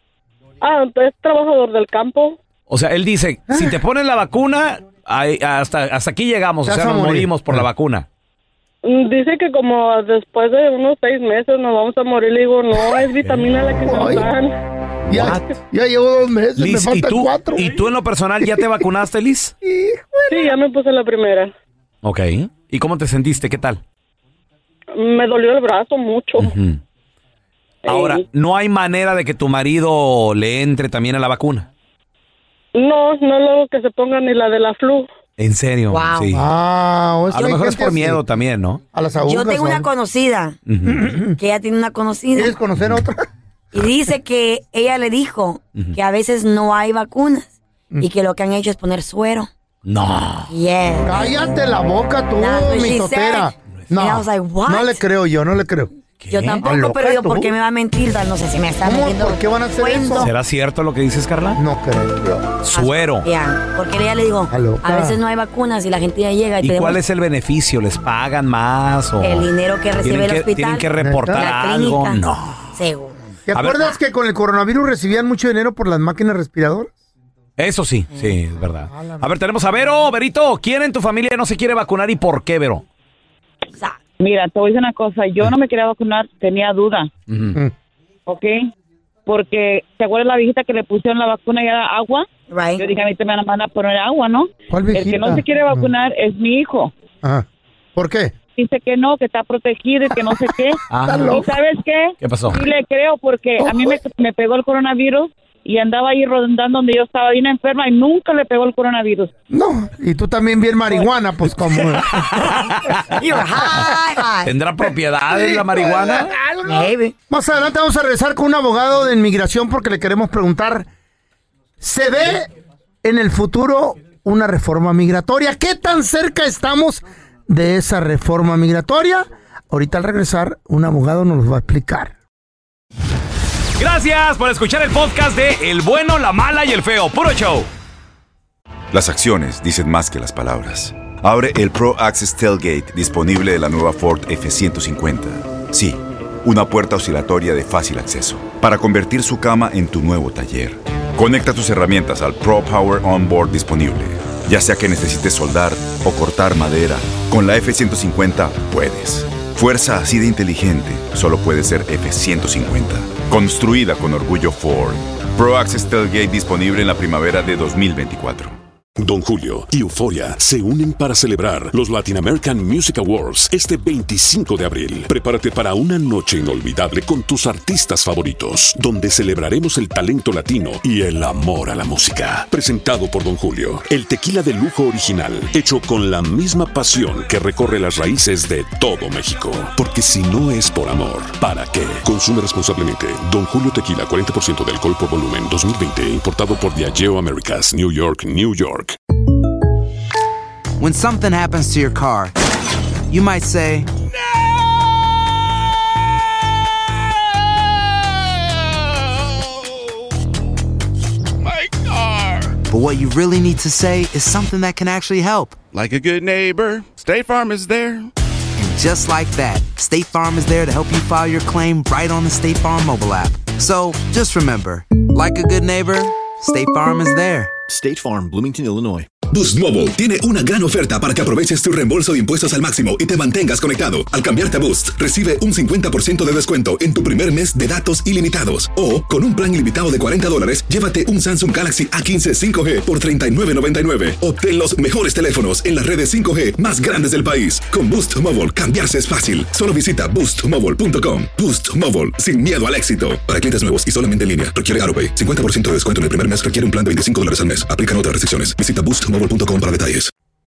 Ah, es trabajador del campo. O sea, él dice, si te ponen la vacuna, ahí- hasta, hasta aquí llegamos. Te O sea, vas a nos morir. morimos por la vacuna. Mm, Dice que como después de unos seis meses nos vamos a morir. Le digo, no, es vitamina la que nos Ay. dan. Ya, ya llevo dos meses, me Liz, ¿y faltan tú, cuatro. ¿y tú en lo personal ya te vacunaste, Liz? Sí, ya me puse la primera. Ok. ¿Y cómo te sentiste? ¿Qué tal? Me dolió el brazo mucho. Ujú. Ahora, ¿no hay manera de que tu marido le entre también a la vacuna? No, no luego que se ponga ni la de la flu. En serio, Wow. sí. Ah, o sea, A lo hay mejor es gente por así. miedo también, ¿no? A las agujas. Yo tengo una son. conocida, Ujú. que ella tiene una conocida, ¿Quieres conocer otra? y dice que ella le dijo Ujú. que a veces no hay vacunas y que lo que han hecho es poner suero. No. Yeah. Cállate la boca tú, That's what mi she totera. said. No, And I was like, what? no le creo yo, no le creo. Yo tampoco, Loca pero yo, tú. ¿por qué me va a mentir? No sé si me está ¿Cómo? metiendo ¿Por qué van a hacer cuento. eso? ¿Será cierto lo que dices, Carla? No creo yo. Suero. Ya, porque ella le digo, Está loca. a veces no hay vacunas y la gente ya llega y, ¿Y tenemos cuál es el beneficio? ¿Les pagan más? O el dinero que recibe ¿Tienen el que, hospital. ¿Tienen que reportar la algo? clínica. No. Seguro. ¿Te A ver. acuerdas que con el coronavirus recibían mucho dinero por las máquinas respiradoras? Eso sí, sí, es verdad. A ver, tenemos a Vero. Verito, ¿quién en tu familia no se quiere vacunar y por qué, Vero? Mira, te voy a decir una cosa. Yo no me quería vacunar, tenía duda, Ujú. ¿ok? Porque, ¿te acuerdas la viejita que le pusieron la vacuna y era agua? Right. Yo dije, a mí te me van a poner agua, ¿no? ¿Cuál El que viejita? no se quiere vacunar es mi hijo. Ajá. ¿Por qué? Dice que no, que está protegido y que no sé qué. Ah. ¿Y sabes qué? ¿Qué pasó? Sí le creo porque a mí me, me pegó el coronavirus y andaba ahí rondando donde yo estaba bien enferma y nunca le pegó el coronavirus. No, y tú también bien marihuana, pues como... You're high, high. ¿Tendrá propiedades la marihuana? Maybe. Más adelante vamos a regresar con un abogado de inmigración porque le queremos preguntar, ¿se ve en el futuro una reforma migratoria? ¿Qué tan cerca estamos de esa reforma migratoria? Ahorita al regresar, un abogado nos lo va a explicar. Gracias por escuchar el podcast de El Bueno, la Mala y el Feo. Puro show. Las acciones dicen más que las palabras. Abre el Pro Access Tailgate disponible de la nueva Ford F ciento cincuenta. Sí, una puerta oscilatoria de fácil acceso, para convertir su cama en tu nuevo taller. Conecta tus herramientas al Pro Power Onboard disponible. Ya sea que necesites soldar o cortar madera, con la F ciento cincuenta puedes. Fuerza así de inteligente solo puede ser F ciento cincuenta. Construida con orgullo Ford. Pro Access Tailgate disponible en la primavera de dos mil veinticuatro. Don Julio y Euforia se unen para celebrar los Latin American Music Awards este veinticinco de abril. Prepárate para una noche inolvidable con tus artistas favoritos, donde celebraremos el talento latino y el amor a la música. Presentado por Don Julio, el tequila de lujo original, hecho con la misma pasión que recorre las raíces de todo México. Porque si no es por amor, ¿para qué? Consume responsablemente. Don Julio Tequila, cuarenta por ciento de alcohol por volumen, dos mil veinte, importado por Diageo Americas, New York, New York. When something happens to your car, you might say, My car. but what you really need to say is something that can actually help. Like a good neighbor, State Farm is there. And just like that, State Farm is there to help you file your claim right on the State Farm mobile app. So just remember, like a good neighbor, State Farm is there. State Farm, Bloomington, Illinois. Boost Mobile tiene una gran oferta para que aproveches tu reembolso de impuestos al máximo y te mantengas conectado. Al cambiarte a Boost, recibe un cincuenta por ciento de descuento en tu primer mes de datos ilimitados. O, con un plan ilimitado de cuarenta dólares, llévate un Samsung Galaxy A quince cinco G por treinta y nueve noventa y nueve. Obtén los mejores teléfonos en las redes cinco G más grandes del país. Con Boost Mobile, cambiarse es fácil. Solo visita boost mobile punto com. Boost Mobile, sin miedo al éxito. Para clientes nuevos y solamente en línea, requiere AutoPay. cincuenta por ciento de descuento en el primer mes requiere un plan de veinticinco dólares al mes. Aplican otras restricciones. Visita boost mobile punto com para detalles.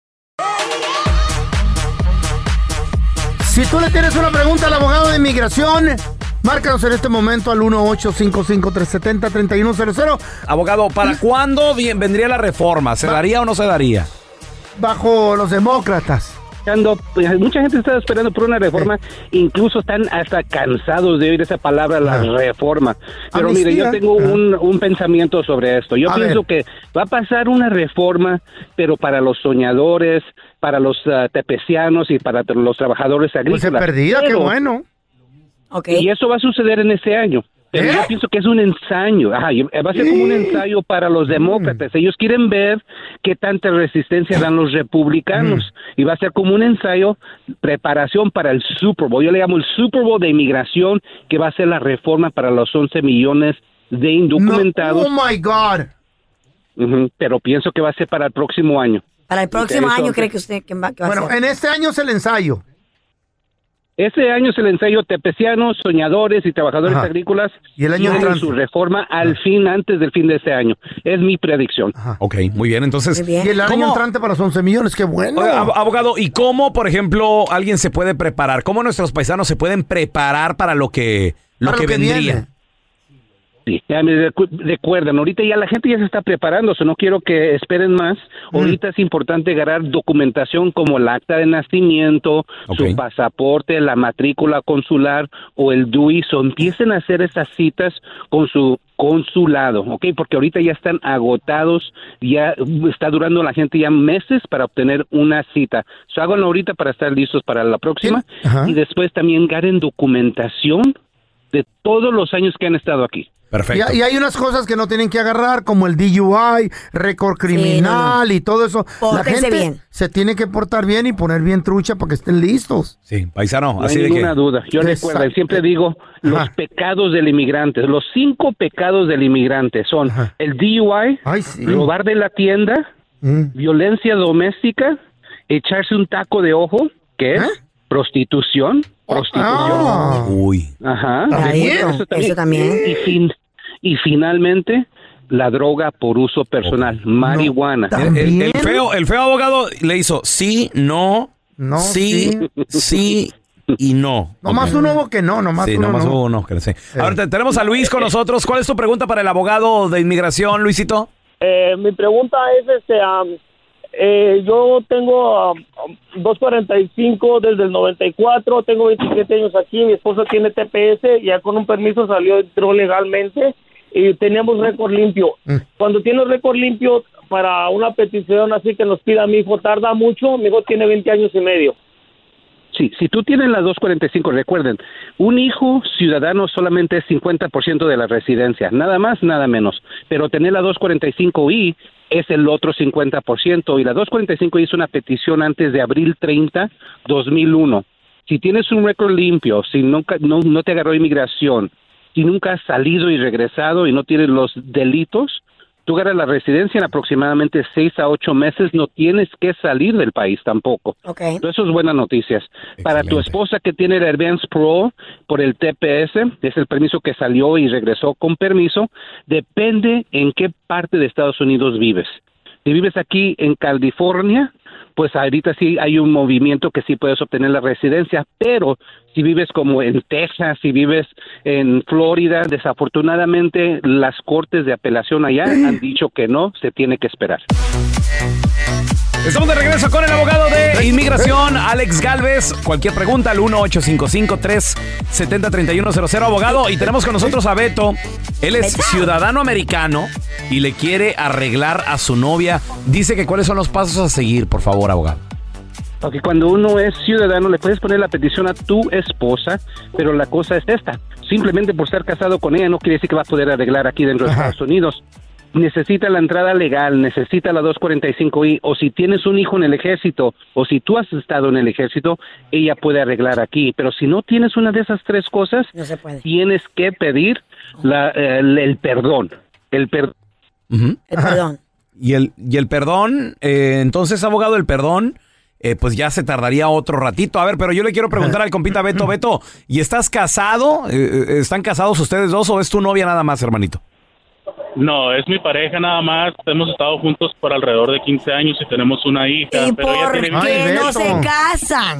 Si tú le tienes una pregunta al abogado de inmigración, márcanos en este momento al uno ocho cinco cinco, tres siete cero, tres uno cero cero. Abogado, ¿para cuándo bien vendría la reforma? ¿Se daría o no se daría? Bajo los demócratas. Pues, mucha gente está esperando por una reforma, sí. Incluso están hasta cansados de oír esa palabra, la ah. reforma. Pero Amnistía. Mire, yo tengo ah. un, un pensamiento sobre esto. Yo a pienso ver. que va a pasar una reforma, pero para los soñadores, para los uh, tepecianos y para los trabajadores agrícolas. Pues se perdida, pero, qué bueno. Okay. Y eso va a suceder en este año. Pero ¿Eh? yo pienso que es un ensayo. Ajá, va a ser como un ensayo para los demócratas. Ellos quieren ver qué tanta resistencia dan los republicanos. Mm. Y va a ser como un ensayo, preparación para el Super Bowl. Yo le llamo el Super Bowl de inmigración, que va a ser la reforma para los once millones de indocumentados. No. Oh, my God. Uh-huh. Pero pienso que va a ser para el próximo año. Para el próximo año, ¿cree que usted que va, que va bueno, a ser? En este año es el ensayo. Este año es el ensayo tepecianos, soñadores y trabajadores Ajá. agrícolas. Y el año entrante. Su reforma al Ajá. fin, antes del fin de este año. Es mi predicción. Ajá. Ok, muy bien. Entonces, muy bien. Y el año ¿cómo? entrante para los once millones, qué bueno. Oiga, abogado, ¿y cómo, por ejemplo, alguien se puede preparar? ¿Cómo nuestros paisanos se pueden preparar para lo que, lo que, lo que vendría? Viene. Sí, ya me recu- recuerdan, ahorita ya la gente ya se está preparando, o sea, no quiero que esperen más. Mm. Ahorita es importante ganar documentación como el acta de nacimiento, okay. su pasaporte, la matrícula consular o el D U I. So, empiecen a hacer esas citas con su consulado, ¿ok? Porque ahorita ya están agotados, ya está durando la gente ya meses para obtener una cita. So, háganlo ahorita para estar listos para la próxima. Y después también ganen documentación de todos los años que han estado aquí. Perfecto. Y, y hay unas cosas que no tienen que agarrar, como el D U I, récord criminal sí, no, no. y todo eso. Pórtense la gente bien. se tiene que portar bien y poner bien trucha para que estén listos. Sí, paisano, no así hay de ninguna que... duda. Yo recuerdo, siempre digo, los Ajá. pecados del inmigrante, los cinco pecados del inmigrante son Ajá. el D U I, Ay, sí. robar de la tienda, mm. violencia doméstica, echarse un taco de ojo, que es ¿Eh? prostitución. Prostitución. Ah. Uy. Ajá. Ahí, eso también. Eso también. Y, fin, y finalmente, la droga por uso personal, okay. marihuana. No, el, el, el, feo, el feo abogado le hizo sí, no, no sí, sí, sí y no. Nomás okay. un hubo que no, nomás sí, uno nomás no. hubo uno que sí. Eh. Ahora tenemos a Luis con nosotros. ¿Cuál es tu pregunta para el abogado de inmigración, Luisito? Eh, mi pregunta es, este... Um, Eh, yo tengo um, dos cuarenta y cinco desde el noventa y cuatro, tengo veintisiete años aquí, mi esposa tiene T P S, ya con un permiso salió, entró legalmente y teníamos récord limpio. Mm. Cuando tienes récord limpio para una petición así que nos pida mi hijo, tarda mucho, mi hijo tiene veinte años y medio. Sí, si tú tienes la dos cuarenta y cinco, recuerden, un hijo ciudadano solamente es cincuenta por ciento de la residencia, nada más, nada menos. Pero tener la dos cuarenta y cinco I es el otro cincuenta por ciento. Y la dos cuarenta y cinco I hizo una petición antes de abril treinta, dos mil uno. Si tienes un récord limpio, si nunca no, no te agarró inmigración, si nunca has salido y regresado y no tienes los delitos, tú ganas la residencia en aproximadamente seis a ocho meses, no tienes que salir del país tampoco. Okay. Entonces, eso es buenas noticias. Excelente. Para tu esposa que tiene el Advance Pro por el T P S, es el permiso que salió y regresó con permiso, depende en qué parte de Estados Unidos vives. Si vives aquí en California, pues ahorita sí hay un movimiento que sí puedes obtener la residencia, pero si vives como en Texas, si vives en Florida, desafortunadamente las cortes de apelación allá han dicho que no, se tiene que esperar. Estamos de regreso con el abogado de inmigración, Alex Galvez. Cualquier pregunta al uno ocho cinco cinco, tres siete cero, tres uno cero cero, abogado. Y tenemos con nosotros a Beto. Él es ciudadano americano y le quiere arreglar a su novia. Dice que cuáles son los pasos a seguir, por favor, abogado. Porque cuando uno es ciudadano le puedes poner la petición a tu esposa, pero la cosa es esta. Simplemente por estar casado con ella no quiere decir que va a poder arreglar aquí dentro de Estados Unidos. Necesita la entrada legal, necesita la dos cuarenta y cinco I, o si tienes un hijo en el ejército, o si tú has estado en el ejército, ella puede arreglar aquí. Pero si no tienes una de esas tres cosas, no se puede. Tienes que pedir la, el, el perdón. El, per- uh-huh. el perdón. Y el, y el perdón, eh, entonces, abogado, el perdón, eh, pues ya se tardaría otro ratito. A ver, pero yo le quiero preguntar al compita Beto, Beto, ¿y estás casado? Eh, ¿Están casados ustedes dos o es tu novia nada más, hermanito? No, es mi pareja nada más. Hemos estado juntos por alrededor de quince años y tenemos una hija. ¿Y pero por ella tiene visa qué de no turista. se casan?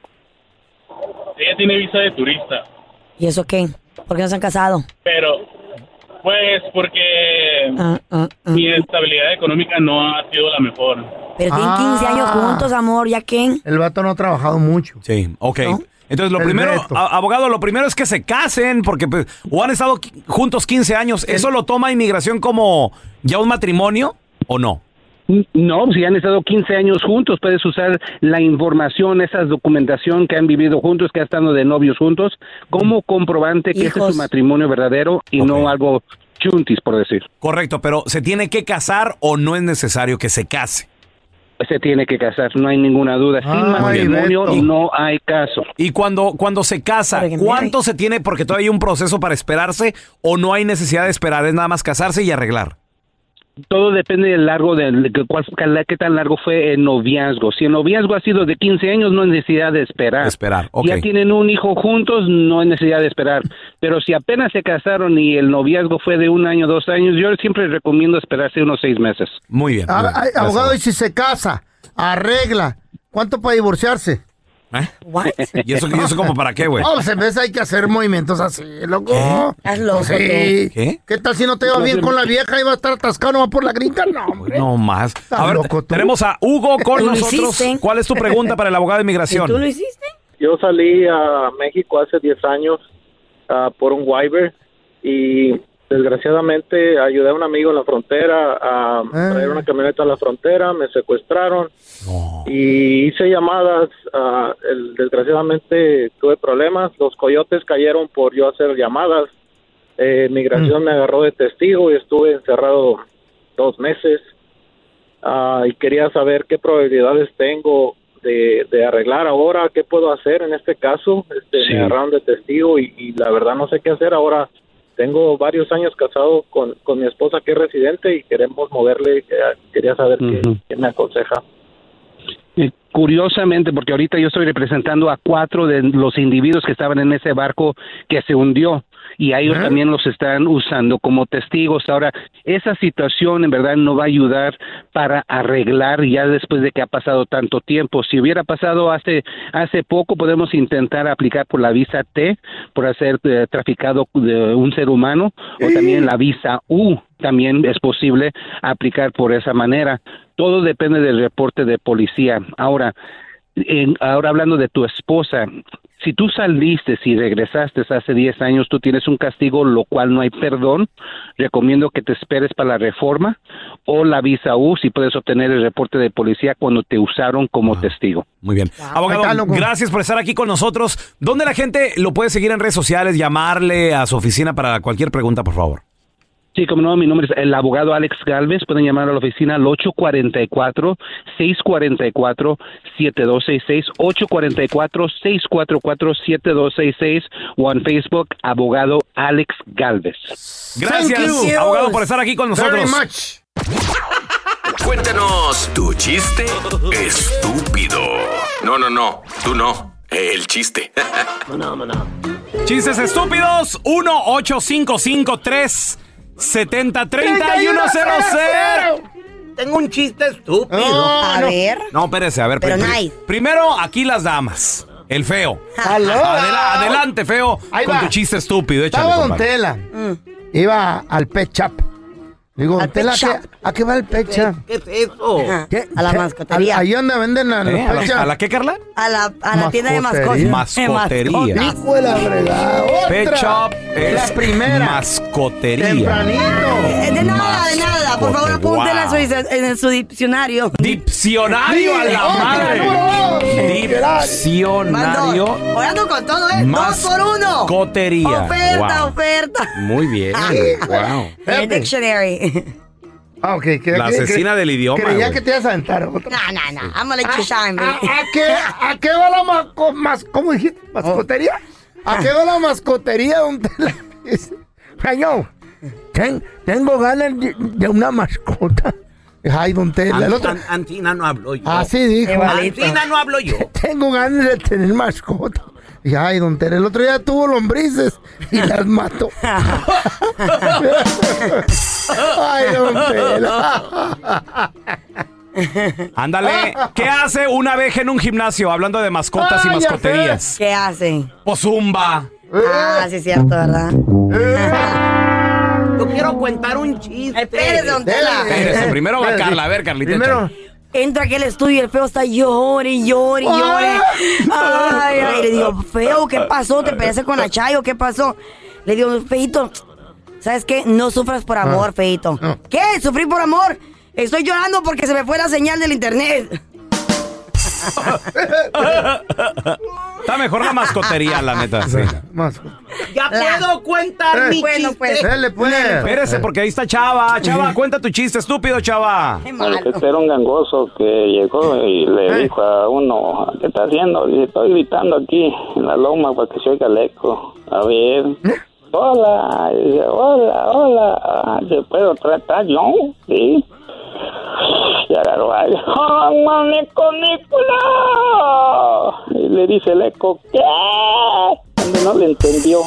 Ella tiene visa de turista. ¿Y eso qué? ¿Por qué no se han casado? Pero, pues, porque uh, uh, uh, mi estabilidad económica no ha sido la mejor. Pero tienen quince años juntos, amor, ¿ya qué? El vato no ha trabajado mucho. Sí, ok. ¿No? Entonces, lo El primero, Beto. a- abogado, lo primero es que se casen, porque pues, o han estado qui- juntos quince años. ¿Eso lo toma inmigración como ya un matrimonio o no? No, si han estado quince años juntos, puedes usar la información, esa documentación que han vivido juntos, que han estado de novios juntos, como comprobante que ese es su matrimonio verdadero y no algo chuntis, por decir. Correcto, pero ¿se tiene que casar o no es necesario que se case? Se tiene que casar, no hay ninguna duda. Sin matrimonio Beto. no hay caso. Y cuando, cuando se casa, ¿cuánto se tiene? Porque todavía hay un proceso para esperarse o no hay necesidad de esperar, es nada más casarse y arreglar. Todo depende del largo, de, de cuál, qué tan largo fue el noviazgo. Si el noviazgo ha sido de quince años, no hay necesidad de esperar. Esperar, ok. Ya tienen un hijo juntos, no hay necesidad de esperar. Pero si apenas se casaron y el noviazgo fue de un año, dos años, yo siempre recomiendo esperarse unos seis meses. Muy bien. Ah, ay, abogado, y si se casa, arregla, ¿cuánto para divorciarse? ¿Eh? ¿Y eso, ¿Y eso como para qué, güey? No, pues en vez hay que hacer movimientos así, loco. ¿Estás loco? Sí. ¿Qué? ¿Qué? ¿Qué tal si no te va bien con la vieja y va a estar atascado nomás por la gringa? No, hombre. No más. A ver, loco tú. tenemos a Hugo con ¿Tú lo nosotros. hiciste? ¿Cuál es tu pregunta para el abogado de inmigración? ¿Y tú lo hiciste? Yo salí a México hace diez años uh, por un waiver y desgraciadamente ayudé a un amigo en la frontera a traer una camioneta a la frontera, me secuestraron y hice llamadas, uh, el, desgraciadamente tuve problemas, los coyotes cayeron por yo hacer llamadas, eh, migración me agarró de testigo y estuve encerrado dos meses uh, y quería saber qué probabilidades tengo De, de arreglar ahora, qué puedo hacer en este caso. Este, Sí. Me agarraron de testigo y, y la verdad no sé qué hacer ahora. Tengo varios años casado con, con mi esposa que es residente y queremos moverle. eh, Quería saber qué, qué me aconseja. Eh, Curiosamente, porque ahorita yo estoy representando a cuatro de los individuos que estaban en ese barco que se hundió y a ellos Ajá. también los están usando como testigos. Ahora, esa situación en verdad no va a ayudar para arreglar ya después de que ha pasado tanto tiempo. Si hubiera pasado hace hace poco, podemos intentar aplicar por la visa T, por hacer eh, traficado de un ser humano, o también la visa U. También es posible aplicar por esa manera. Todo depende del reporte de policía. Ahora, en, ahora hablando de tu esposa, si tú saliste y regresaste hace diez años, tú tienes un castigo, lo cual no hay perdón. Recomiendo que te esperes para la reforma o la visa U si puedes obtener el reporte de policía cuando te usaron como ah, testigo. Muy bien. Abogado, gracias por estar aquí con nosotros. ¿Dónde la gente lo puede seguir en redes sociales, llamarle a su oficina para cualquier pregunta, por favor? Sí, como no, mi nombre es el abogado Alex Galvez. Pueden llamar a la oficina al ocho cuatro cuatro, seis cuatro cuatro, siete dos seis seis, ocho cuatro cuatro, seis cuatro cuatro, siete dos seis seis o en Facebook, abogado Alex Galvez. Gracias, abogado, por estar aquí con nosotros. Very much. Cuéntanos tu chiste estúpido. No, no, no, tú no. El chiste. Chistes estúpidos, uno ocho cinco cinco tres setenta treinta y uno cero cero. Tengo un chiste estúpido. No, a no. ver. No, espérese, a ver. Pero pr- nice. Primero, aquí las damas. El feo. Adela- adelante, feo, Ahí con va. tu chiste estúpido. Échale, Estaba Don compadre. Tela. Mm. Iba al Pet Shop. Digo, ¿Al Don Tela, pet shop? ¿a qué- ¿a qué va el Pet Shop? ¿Qué es eso? Ajá, ¿Qué? a la ¿Qué? mascotería. Ahí donde venden a los ¿Eh? ¿A, Pet Shop. la, ¿A la qué, Carla? A la, a la tienda de mascotas. Mascotería. Mascotería. De mascotas. Hijo de la fregada. Pet Otra. Shop es La primera. mascotería. Tempranito. Eh, De nada, de nada. Por favor, Mascote, apúntela wow. en su, en su diccionario. Diccionario a la Otra, madre. número dos. Diccionario. Mando. Hoy ando con todo, ¿eh? Dos por uno. Mascotería. Oferta, Wow. oferta. Muy bien. Wow. El dictionary. Ah, ok. que- La que- asesina que- del idioma, Creía güey. que te ibas a aventar otra. No, no, no. I'm gonna let you shine, ¿A, baby. a qué, ¿A qué va la masco, mas, ¿cómo dijiste? ¿Mascotería? ¿A qué va la mascotería, Don Tela? Señor, ten- tengo ganas de, de una mascota. Ay, Don Tela. El otro, An- Antina no hablo yo. así dijo. Antina no hablo yo. Tengo ganas de tener mascota. Y ay, Don Tela, el otro día tuvo lombrices y las mató. Ay, Don Tela. Ándale. ¿Qué hace una abeja en un gimnasio? Hablando de mascotas y Ay, ya mascoterías. ¿Qué hace? O zumba. Ah, sí es cierto, ¿verdad? Yo quiero contar un chiste. Espérese, Don Tela. Espérese, primero va Carla. A ver, Carlita. Primero. échale. Entra aquí al estudio y el feo está llore, llore, llore. Ay, ay, le digo, feo, ¿qué pasó? ¿Te peleaste con la Chayo? ¿Qué pasó? Le digo, feito, ¿sabes qué? No sufras por amor, feito. ¿Qué? ¿Sufrir por amor? Estoy llorando porque se me fue la señal del internet. Está mejor la mascotería, la neta. Sí. Ya puedo contar mi Bueno, chiste. pues. Dale, pues. Espérese, porque ahí está Chava. Chava, cuenta tu chiste, estúpido, Chava. Qué Al malo. que era un gangoso que llegó y le dijo a uno, ¿qué está haciendo? Dice, estoy gritando aquí en la loma para que se oiga el eco. A ver. Hola. Y dice, hola, hola. Ah, ¿te puedo tratar yo? Sí. Y agarró ahí. ¡Oh, manico, Nicolás! Y le dice el eco, ¿qué? Donde no le entendió.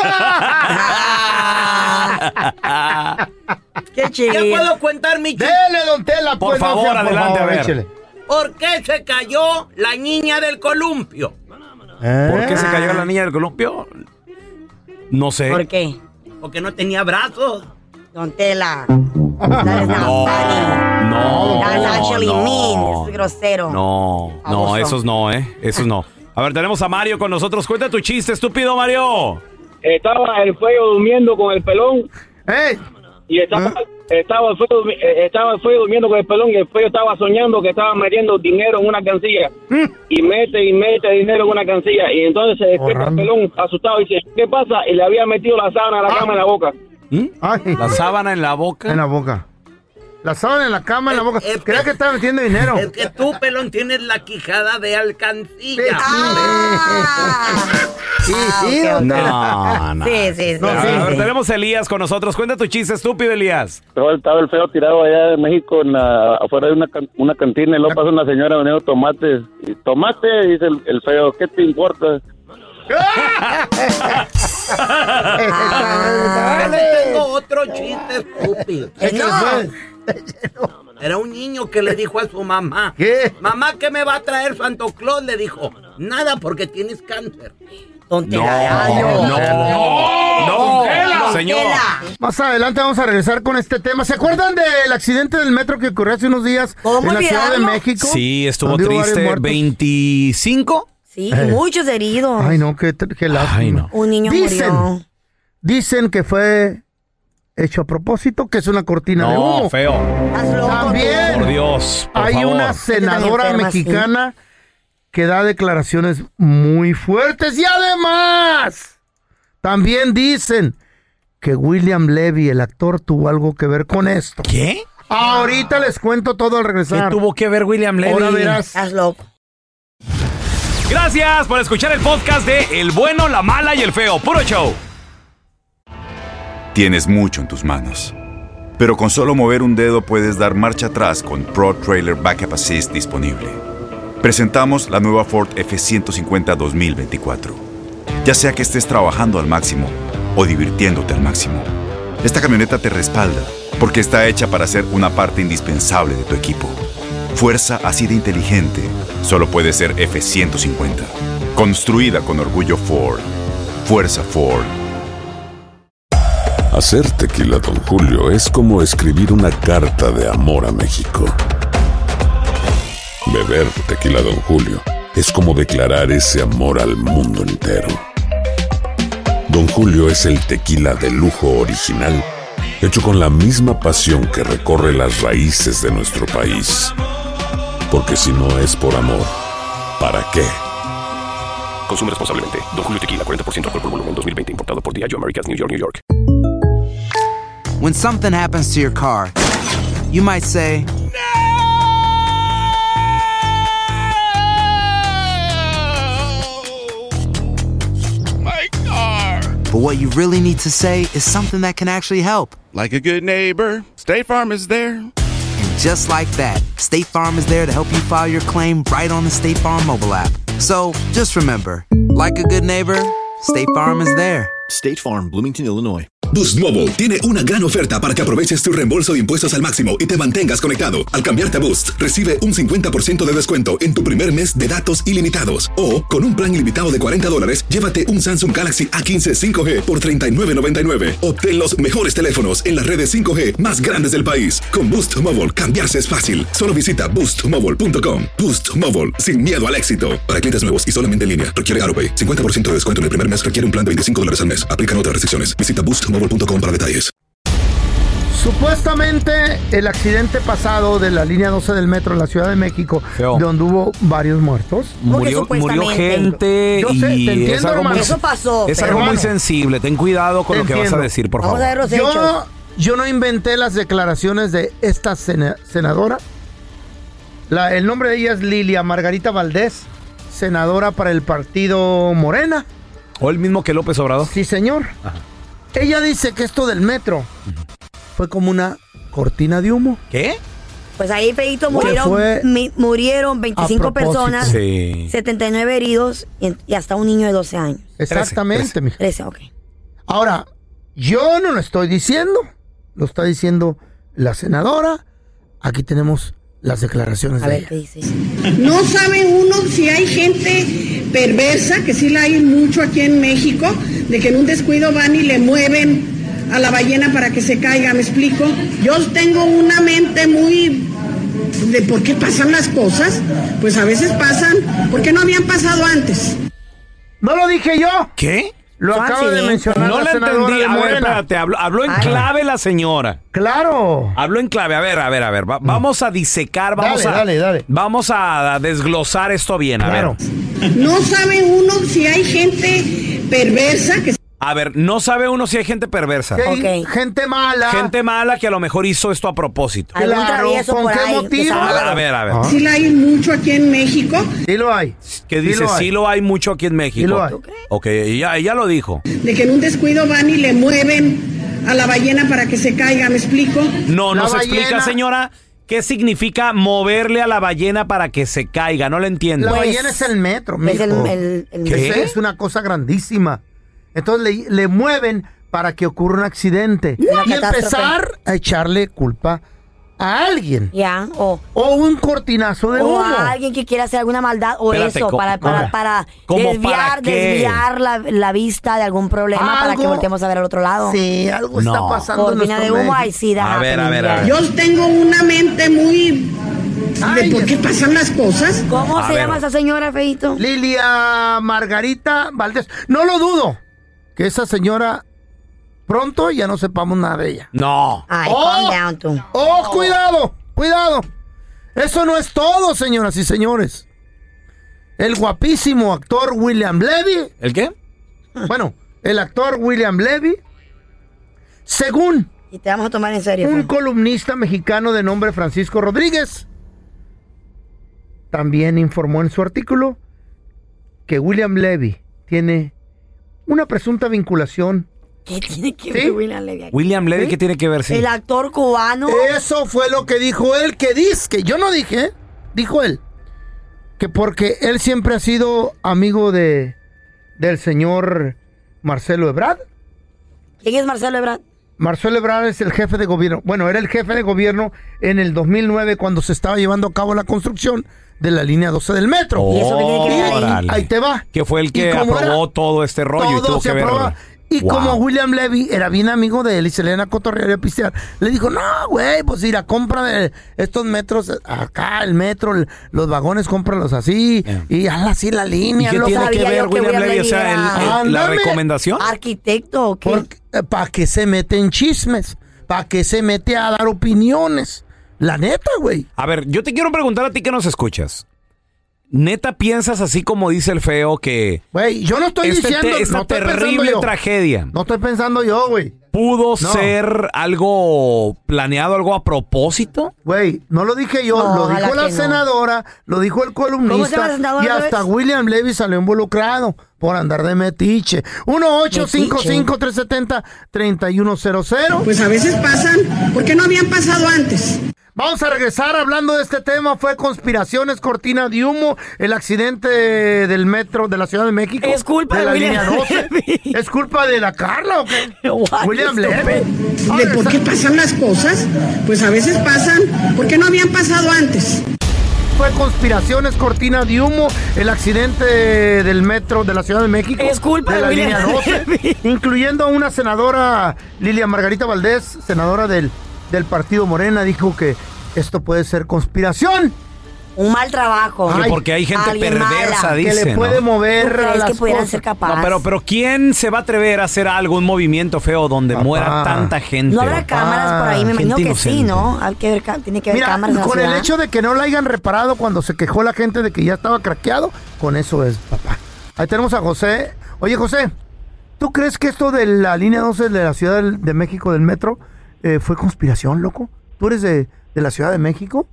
Qué chido. Ya puedo contar mi chiste. Dele, Don Tela. Por pues, no favor, sea, adelante, a ver. échele. ¿Por qué se cayó la niña del columpio? ¿Por qué se cayó la niña del columpio? No sé. ¿Por qué? Porque no tenía brazos. Don Tela. That is not No, funny. no, That's actually no. mean. Eso es grosero. No, no, Abuso. esos no, ¿eh? Esos no. A ver, tenemos a Mario con nosotros. Cuenta tu chiste, estúpido, Mario. Estaba el feo durmiendo con el pelón. ¡Ey! Y estaba, estaba, el feo, durmi- eh, estaba el feo durmiendo con el pelón y el feo estaba soñando que estaba metiendo dinero en una cancilla. Y mete y mete dinero en una cancilla. Y entonces se despierta el pelón asustado y dice, ¿qué pasa? Y le había metido la sábana a la cama en la boca. ¿Mm? Ay. La sábana en la boca. En la boca. La sábana en la cama, en la boca. es- Creía que estaba metiendo dinero. Es que tú, pelón, tienes la quijada de alcancilla. Sí, sí, Ah, Don No, Tela. no. Sí, sí, sí. No, A sí, ver, sí. tenemos a Elías con nosotros. Cuenta tu chiste, estúpido, Elías. Luego estaba el feo tirado allá de México en la- afuera de una, can- una cantina y luego pasa una señora vendiendo tomates. Y tomate, dice el, el feo, ¿qué te importa? Yo le tengo otro chiste estúpido. No. Era un niño que le dijo a su mamá, ¿Qué? mamá, ¿qué me va a traer Santo Claus? Le dijo, nada, porque tienes cáncer. Don No, Tela. Ay, no, no, no, Señor. Más adelante vamos a regresar con este tema. ¿Se acuerdan del accidente del metro que ocurrió hace unos días en la Ciudad de México? Sí, estuvo ¿Donde hubo varios triste. muertos? ¿veinticinco? Sí, Eh. muchos heridos. Ay, no, qué, qué lástima. Ay, no. Un niño Dicen, murió. dicen que fue hecho a propósito, que es una cortina de humo. No, feo. También Por Dios, por hay favor. una senadora enferma, mexicana que da declaraciones muy fuertes y además también dicen que William Levy, el actor, tuvo algo que ver con esto. ¿Qué? Ahorita les cuento todo al regresar. ¿Qué tuvo que ver William Levy? Ahora verás. Estás loco. Gracias por escuchar el podcast de El Bueno, la Mala y el Feo. Puro show. Tienes mucho en tus manos, pero con solo mover un dedo puedes dar marcha atrás con Pro Trailer Backup Assist disponible. Presentamos la nueva Ford F ciento cincuenta dos mil veinticuatro. Ya sea que estés trabajando al máximo o divirtiéndote al máximo, esta camioneta te respalda porque está hecha para ser una parte indispensable de tu equipo. Fuerza así de inteligente solo puede ser F ciento cincuenta. Construida con orgullo Ford. Fuerza Ford. Hacer tequila Don Julio es como escribir una carta de amor a México. Beber tequila Don Julio es como declarar ese amor al mundo entero. Don Julio es el tequila de lujo original, hecho con la misma pasión que recorre las raíces de nuestro país. Porque si no es por amor, ¿para qué? Consume responsablemente. Don Julio Tequila, cuarenta por ciento alcohol por volumen, dos mil veinte. Importado por Diageo Americas, New York, New York. When something happens to your car, you might say, My car. but what you really need to say is something that can actually help. Like a good neighbor, State Farm is there. And just like that, State Farm is there to help you file your claim right on the State Farm mobile app. So just remember, like a good neighbor, State Farm is there. State Farm, Bloomington, Illinois. Boost Mobile tiene una gran oferta para que aproveches tu reembolso de impuestos al máximo y te mantengas conectado. Al cambiarte a Boost, recibe un cincuenta por ciento de descuento en tu primer mes de datos ilimitados. O, con un plan ilimitado de cuarenta dólares, llévate un Samsung Galaxy A quince cinco G por treinta y nueve noventa y nueve. Obtén los mejores teléfonos en las redes cinco G más grandes del país. Con Boost Mobile, cambiarse es fácil. Solo visita boost mobile punto com. Boost Mobile, sin miedo al éxito. Para clientes nuevos y solamente en línea, requiere AutoPay. cincuenta por ciento de descuento en el primer mes, requiere un plan de veinticinco dólares al mes. Aplican otras restricciones. Visita boost mobile punto com para detalles. Supuestamente el accidente pasado de la línea doce del metro en la Ciudad de México, Feo. donde hubo varios muertos. Murió, murió gente Yo sé, y te entiendo, es algo hermano. muy, Eso pasó, es pero algo muy hermano. sensible. Ten cuidado con Te lo que vas a entiendo. decir, por Vamos favor. a ver los Yo, hechos. yo no inventé las declaraciones de esta sena- senadora. La- el nombre de ella es Lilia Margarita Valdés, senadora para el partido Morena. ¿O el mismo que López Obrador? Sí, señor. Ajá. Ella dice que esto del metro fue como una cortina de humo. ¿Qué? Pues ahí, feito, ¿Qué murieron, fue? mi- murieron veinticinco A propósito. personas, Sí. setenta y nueve heridos y, y hasta un niño de doce años. Exactamente, mija. trece, ok. Ahora, yo no lo estoy diciendo, lo está diciendo la senadora. Aquí tenemos las declaraciones A de ver ella. qué dice. No sabe uno si hay gente perversa, que sí la hay mucho aquí en México, de que en un descuido van y le mueven a la ballena para que se caiga, ¿me explico? Yo tengo una mente muy de por qué pasan las cosas, pues a veces pasan, porque no habían pasado antes. No lo dije yo, ¿Qué? lo Fue acaba de accidente. mencionar No la la senadora entendí. de A ver, Morena. espérate. Habló, habló en Ay. clave la señora. Claro. Habló en clave. A ver, a ver, a ver. Va- vamos a disecar, vamos Dale, a. dale, dale. Vamos a desglosar esto bien. A Claro. ver. No sabe uno si hay gente perversa, que A ver, no sabe uno si hay gente perversa. Que hay Ok. gente mala. Gente mala que a lo mejor hizo esto a propósito. Algún Claro, travieso ¿con por qué ahí, motivo? desarmado. A ver, a ver. Ah. sí la hay mucho aquí en México. Sí lo hay. ¿Qué Sí dice? lo hay. Sí lo hay mucho aquí en México. Sí lo hay. Ok, ella, ella lo dijo. De que en un descuido van y le mueven a la ballena para que se caiga, ¿me explico? No, La nos explica, ballena- señora, qué significa moverle a la ballena para que se caiga. No lo entiendo. La Pues, ballena es el metro, Es el, mijo. el, el- ¿Qué? Es, es una cosa grandísima. Entonces le, le mueven para que ocurra un accidente. Una Y catástrofe. empezar a echarle culpa a alguien. Ya, o... O un cortinazo de humo. O a alguien que quiera hacer alguna maldad o Espérate, eso, ¿cómo? para, para, para ¿Cómo desviar, para qué? desviar la, la vista de algún problema para que volteemos a ver al otro lado. Sí, algo está No. pasando en Cortina de nuestro humo, México. ay, sí, da A ver, a ver, a ver. Yo tengo una mente muy... ¿De por qué pasan las cosas? ¿Cómo A se ver. llama esa señora, feito? Lilia Margarita Valdés. No lo dudo que esa señora pronto ya no sepamos nada de ella. No. Ay, Oh. calm down tú. ¡Oh, cuidado! ¡Cuidado! Eso no es todo, señoras y señores. El guapísimo actor William Levy. ¿El qué? Bueno, el actor William Levy, según Y te vamos a tomar en serio. un Fran. columnista mexicano de nombre Francisco Rodríguez, también informó en su artículo que William Levy tiene una presunta vinculación. ¿Qué tiene que ¿Sí? ver William Levy aquí? William Levy, ¿Sí? ¿qué tiene que ver? Sí. El actor cubano. Eso fue lo que dijo él, que dice, que yo no dije, ¿eh? Dijo él, que porque él siempre ha sido amigo de del señor Marcelo Ebrard. ¿Quién es Marcelo Ebrard? Marcelo Ebrard es el jefe de gobierno. Bueno, era el jefe de gobierno en el dos mil nueve cuando se estaba llevando a cabo la construcción de la línea doce del metro. ¿Y eso qué tiene que ver ahí? Órale. Ahí te va. Que fue el Y que como aprobó era- todo este rollo y Todo tuvo se que ver. aprueba. Y Wow. como William Levy era bien amigo de él y se le iban a cotorrear y a pistear, le dijo, no, güey, pues ir a compra estos metros, acá el metro, el- los vagones, cómpralos así, Yeah. y hazla así la ¿Y línea. qué loco. tiene que sabía ver yo que William William Levy? O Levy sea, el- era- el- la Ándame. recomendación. ¿Arquitecto o qué? ¿Para qué se mete en chismes? ¿Para qué se mete a dar opiniones? La neta, güey. A ver, yo te quiero preguntar a ti que nos escuchas. ¿Neta piensas así como dice el feo que Güey, yo no estoy este te- diciendo... esta no estoy pensando terrible yo. tragedia No estoy pensando yo, güey. pudo No. ser algo planeado, algo a propósito? Güey, no lo dije yo, No, lo dijo ojalá la que no. senadora, lo dijo el ¿Cómo se llama columnista la senadora y otra hasta vez? William Levy salió involucrado por andar de metiche. uno ocho cinco cinco, tres siete cero, tres uno cero cero. Pues a veces pasan, porque no habían pasado antes. Vamos a regresar hablando de este tema. Fue conspiraciones, cortina de humo, el accidente del metro de la Ciudad de México. Es culpa de de la William línea doce. Levy. ¿Es culpa de la Carla o qué? What? William Estúpido. Levy. ¿De por qué pasan las cosas? Pues a veces pasan, porque no habían pasado antes. Fue conspiraciones, cortina de humo, el accidente del metro de la Ciudad de México. Es culpa de de la William línea doce, Levy. incluyendo a una senadora, Lilia Margarita Valdés, senadora del, del partido Morena, dijo que esto puede ser conspiración. Un mal trabajo. Que Ay, porque hay gente alguien perversa, mala. dice, que le puede ¿no? mover ¿Tú crees las que pudieran cosas. ser capaces? No, pero, pero ¿quién se va a atrever a hacer algo, un movimiento feo donde Papá. muera tanta gente? No habrá cámaras por ahí, me Gente imagino que sí, inocente. ¿no? Hay que ver, ca- tiene que haber Mira, cámaras en la con el ciudad. hecho de que no la hayan reparado cuando se quejó la gente de que ya estaba craqueado, con eso es, papá. Ahí tenemos a José. Oye, José, ¿tú crees que esto de la línea doce de la Ciudad del- de México del metro eh, fue conspiración, loco? ¿Tú eres de, de la Ciudad de México?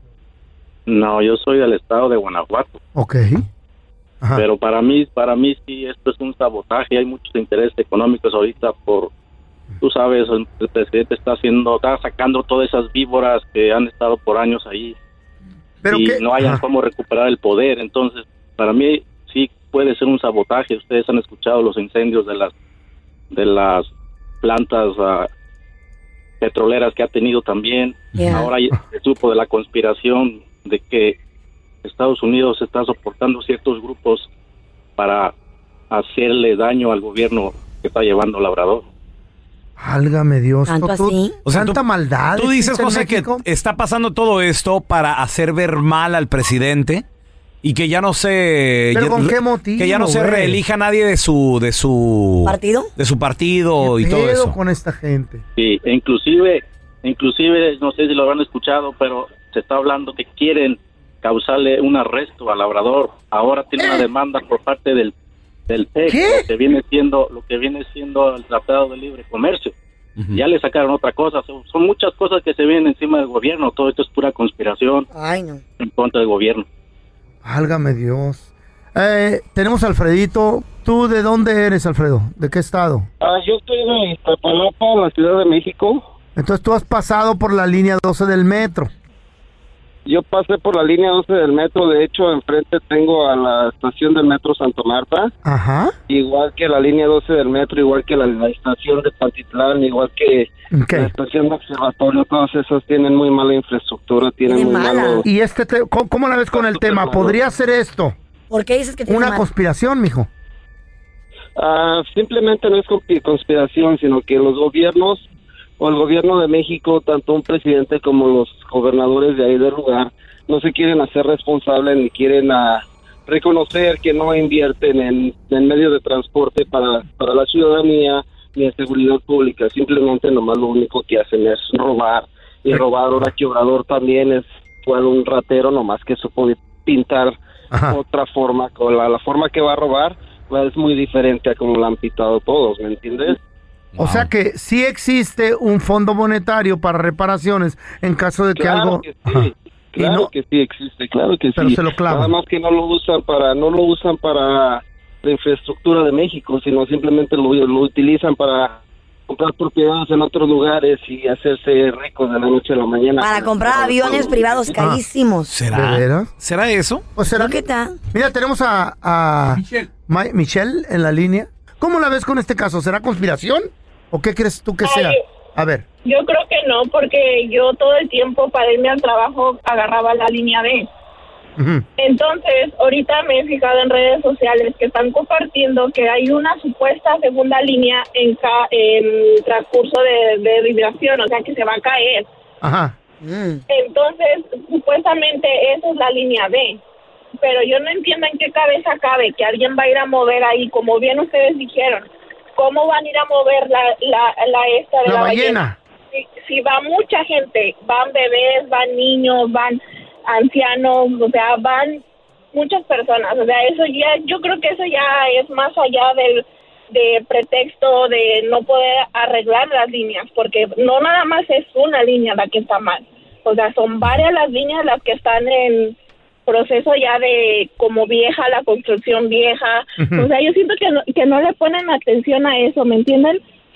No, yo soy del estado de Guanajuato. Ok. Ajá. Pero para mí, para mí sí, esto es un sabotaje. Hay muchos intereses económicos ahorita por, tú sabes, el, el presidente está haciendo, está sacando todas esas víboras que han estado por años ahí ¿Pero y qué? no hayan Ajá. cómo recuperar el poder. Entonces, para mí sí puede ser un sabotaje. Ustedes han escuchado los incendios de las de las plantas ah, petroleras que ha tenido también. Yeah. Ahora ya se supo de la conspiración de que Estados Unidos está soportando ciertos grupos para hacerle daño al gobierno que está llevando Labrador. Válgame Dios. ¿Tanto tú- así? O sea, tanta tú- maldad. Tú dices, existe en José, que México. está pasando todo esto para hacer ver mal al presidente y que ya no se... ¿Pero ya- con qué motivo, Que ya no se güey? reelija nadie de su... de su ¿Partido? De su partido y ¿Qué todo pedo eso. con esta gente? Sí, e inclusive, inclusive, no sé si lo habrán escuchado, pero se está hablando que quieren causarle un arresto al Labrador. Ahora tiene una demanda por parte del del P E C, ¿Qué? lo que viene siendo lo que viene siendo el Tratado de Libre Comercio. Ujú. Ya le sacaron otra cosa. Son, son muchas cosas que se vienen encima del gobierno. Todo esto es pura conspiración Ay, no. en contra del gobierno. Válgame Dios. Eh, tenemos a Alfredito. ¿Tú de dónde eres, Alfredo? ¿De qué estado? Ah, yo estoy de Iztapalapa, la Ciudad de México. Entonces tú has pasado por la línea doce del metro. Yo pasé por la línea doce del metro, de hecho, enfrente tengo a la estación del metro Santa Marta. Ajá. Igual que la línea doce del metro, igual que la, la estación de Pantitlán, igual que okay. la estación de observatorio, todas esas tienen muy mala infraestructura, tienen muy malo... ¿Y este te, ¿cómo, cómo la ves con el tema? ¿Podría ser esto? ¿Por qué dices que tiene una mal? conspiración, mijo? Uh, simplemente no es conspiración, sino que los gobiernos o el gobierno de México, tanto un presidente como los gobernadores de ahí del lugar, no se quieren hacer responsables ni quieren uh, reconocer que no invierten en, en medios de transporte para, para la ciudadanía ni en seguridad pública. Simplemente nomás lo único que hacen es robar. Y robar, ahora que Obrador también es fue un ratero, nomás que supo pintar Ajá. otra forma, con la, la forma que va a robar es muy diferente a como la han pintado todos, ¿me entiendes? O wow. sea que sí existe un fondo monetario para reparaciones en caso de que claro algo... Que sí, claro no... que sí existe, claro que Pero sí. se lo clavan. Nada más que no lo usan para, no lo usan para la infraestructura de México, sino simplemente lo, lo utilizan para comprar propiedades en otros lugares y hacerse ricos de la noche a la mañana. Para comprar para aviones todo. privados carísimos. ¿Será? ¿De veras? ¿Será eso? ¿O será ¿Qué tal? Mira, tenemos a, a Michelle. Ma Michelle en la línea. ¿Cómo la ves con este caso? ¿Será conspiración? ¿O qué crees tú que Ay, sea? A ver. Yo creo que no, porque yo todo el tiempo para irme al trabajo agarraba la línea B. Uh-huh. Entonces, ahorita me he fijado en redes sociales que están compartiendo que hay una supuesta segunda línea en, ca en transcurso de, de vibración, o sea que se va a caer. Ajá. Mm. Entonces, supuestamente esa es la línea B. Pero yo no entiendo en qué cabeza cabe que alguien va a ir a mover ahí, como bien ustedes dijeron. ¿Cómo van a ir a mover la, la, la esta de la, la ballena? ballena? Si, si va mucha gente, van bebés, van niños, van ancianos, o sea, van muchas personas. O sea, eso ya, yo creo que eso ya es más allá del de pretexto de no poder arreglar las líneas, porque no nada más es una línea la que está mal. O sea, son varias las líneas las que están en proceso ya de como vieja, la construcción vieja. Uh-huh. O sea, yo siento que no, que no le ponen atención a eso, ¿me entienden?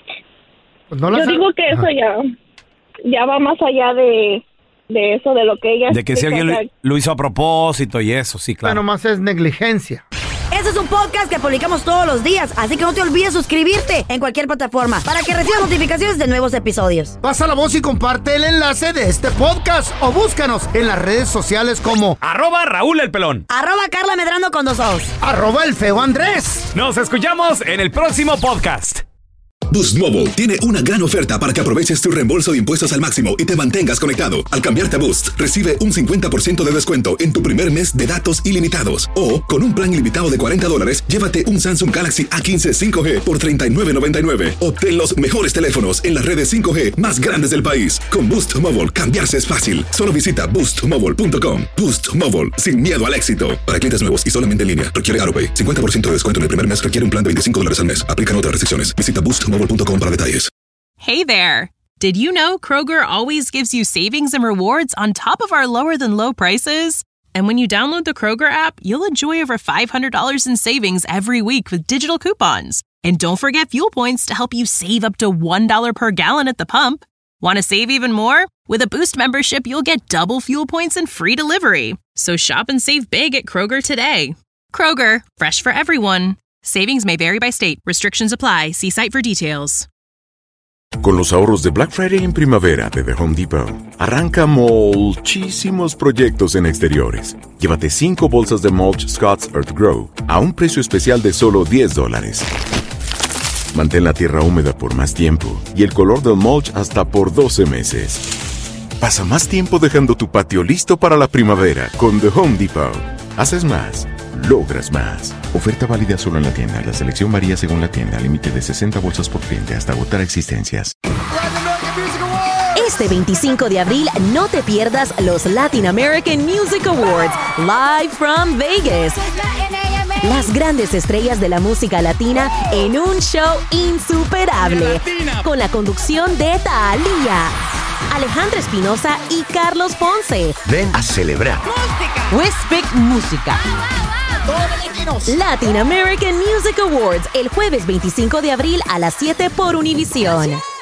Pues no yo digo que eso ya ya va más allá de, de eso, de lo que ella... De que si alguien lo, lo hizo a propósito y eso, sí, claro. Pero nomás es negligencia. Este es un podcast que publicamos todos los días, así que no te olvides suscribirte en cualquier plataforma para que recibas notificaciones de nuevos episodios. Pasa la voz y comparte el enlace de este podcast o búscanos en las redes sociales como arroba Raúl el Pelón, arroba Carla Medrano con dos ojos, arroba el feo Andrés. Nos escuchamos en el próximo podcast. Boost Mobile tiene una gran oferta para que aproveches tu reembolso de impuestos al máximo y te mantengas conectado. Al cambiarte a Boost, recibe un cincuenta por ciento de descuento en tu primer mes de datos ilimitados. O, con un plan ilimitado de cuarenta dólares, llévate un Samsung Galaxy A quince cinco G por treinta y nueve noventa y nueve. Obtén los mejores teléfonos en las redes cinco G más grandes del país. Con Boost Mobile, cambiarse es fácil. Solo visita boost mobile punto com. Boost Mobile, sin miedo al éxito. Para clientes nuevos y solamente en línea, requiere AutoPay. cincuenta por ciento de descuento en el primer mes requiere un plan de veinticinco dólares al mes. Aplican otras restricciones. Visita boost mobile punto com para detalles. Hey there! Did you know Kroger always gives you savings and rewards on top of our lower-than-low prices? And when you download the Kroger app, you'll enjoy over five hundred dollars in savings every week with digital coupons. And don't forget fuel points to help you save up to one dollar per gallon at the pump. Want to save even more? With a Boost membership, you'll get double fuel points and free delivery. So shop and save big at Kroger today. Kroger, fresh for everyone. Savings may vary by state. Restrictions apply. See site for details. Con los ahorros de Black Friday en primavera de The Home Depot, arranca muchísimos proyectos en exteriores. Llévate cinco bolsas de mulch Scott's Earth Grow a un precio especial de solo diez dólares. Mantén la tierra húmeda por más tiempo y el color del mulch hasta por doce meses. Pasa más tiempo dejando tu patio listo para la primavera con The Home Depot. Haces más, logras más. Oferta válida solo en la tienda. La selección varía según la tienda. Límite de sesenta bolsas por cliente hasta agotar existencias. Este veinticinco de abril no te pierdas los Latin American Music Awards live from Vegas. Las grandes estrellas de la música latina en un show insuperable con la conducción de Thalía, Alejandra Espinosa y Carlos Ponce. Ven a celebrar. We Speak Música. Latin American Music Awards el jueves veinticinco de abril a las siete por Univisión.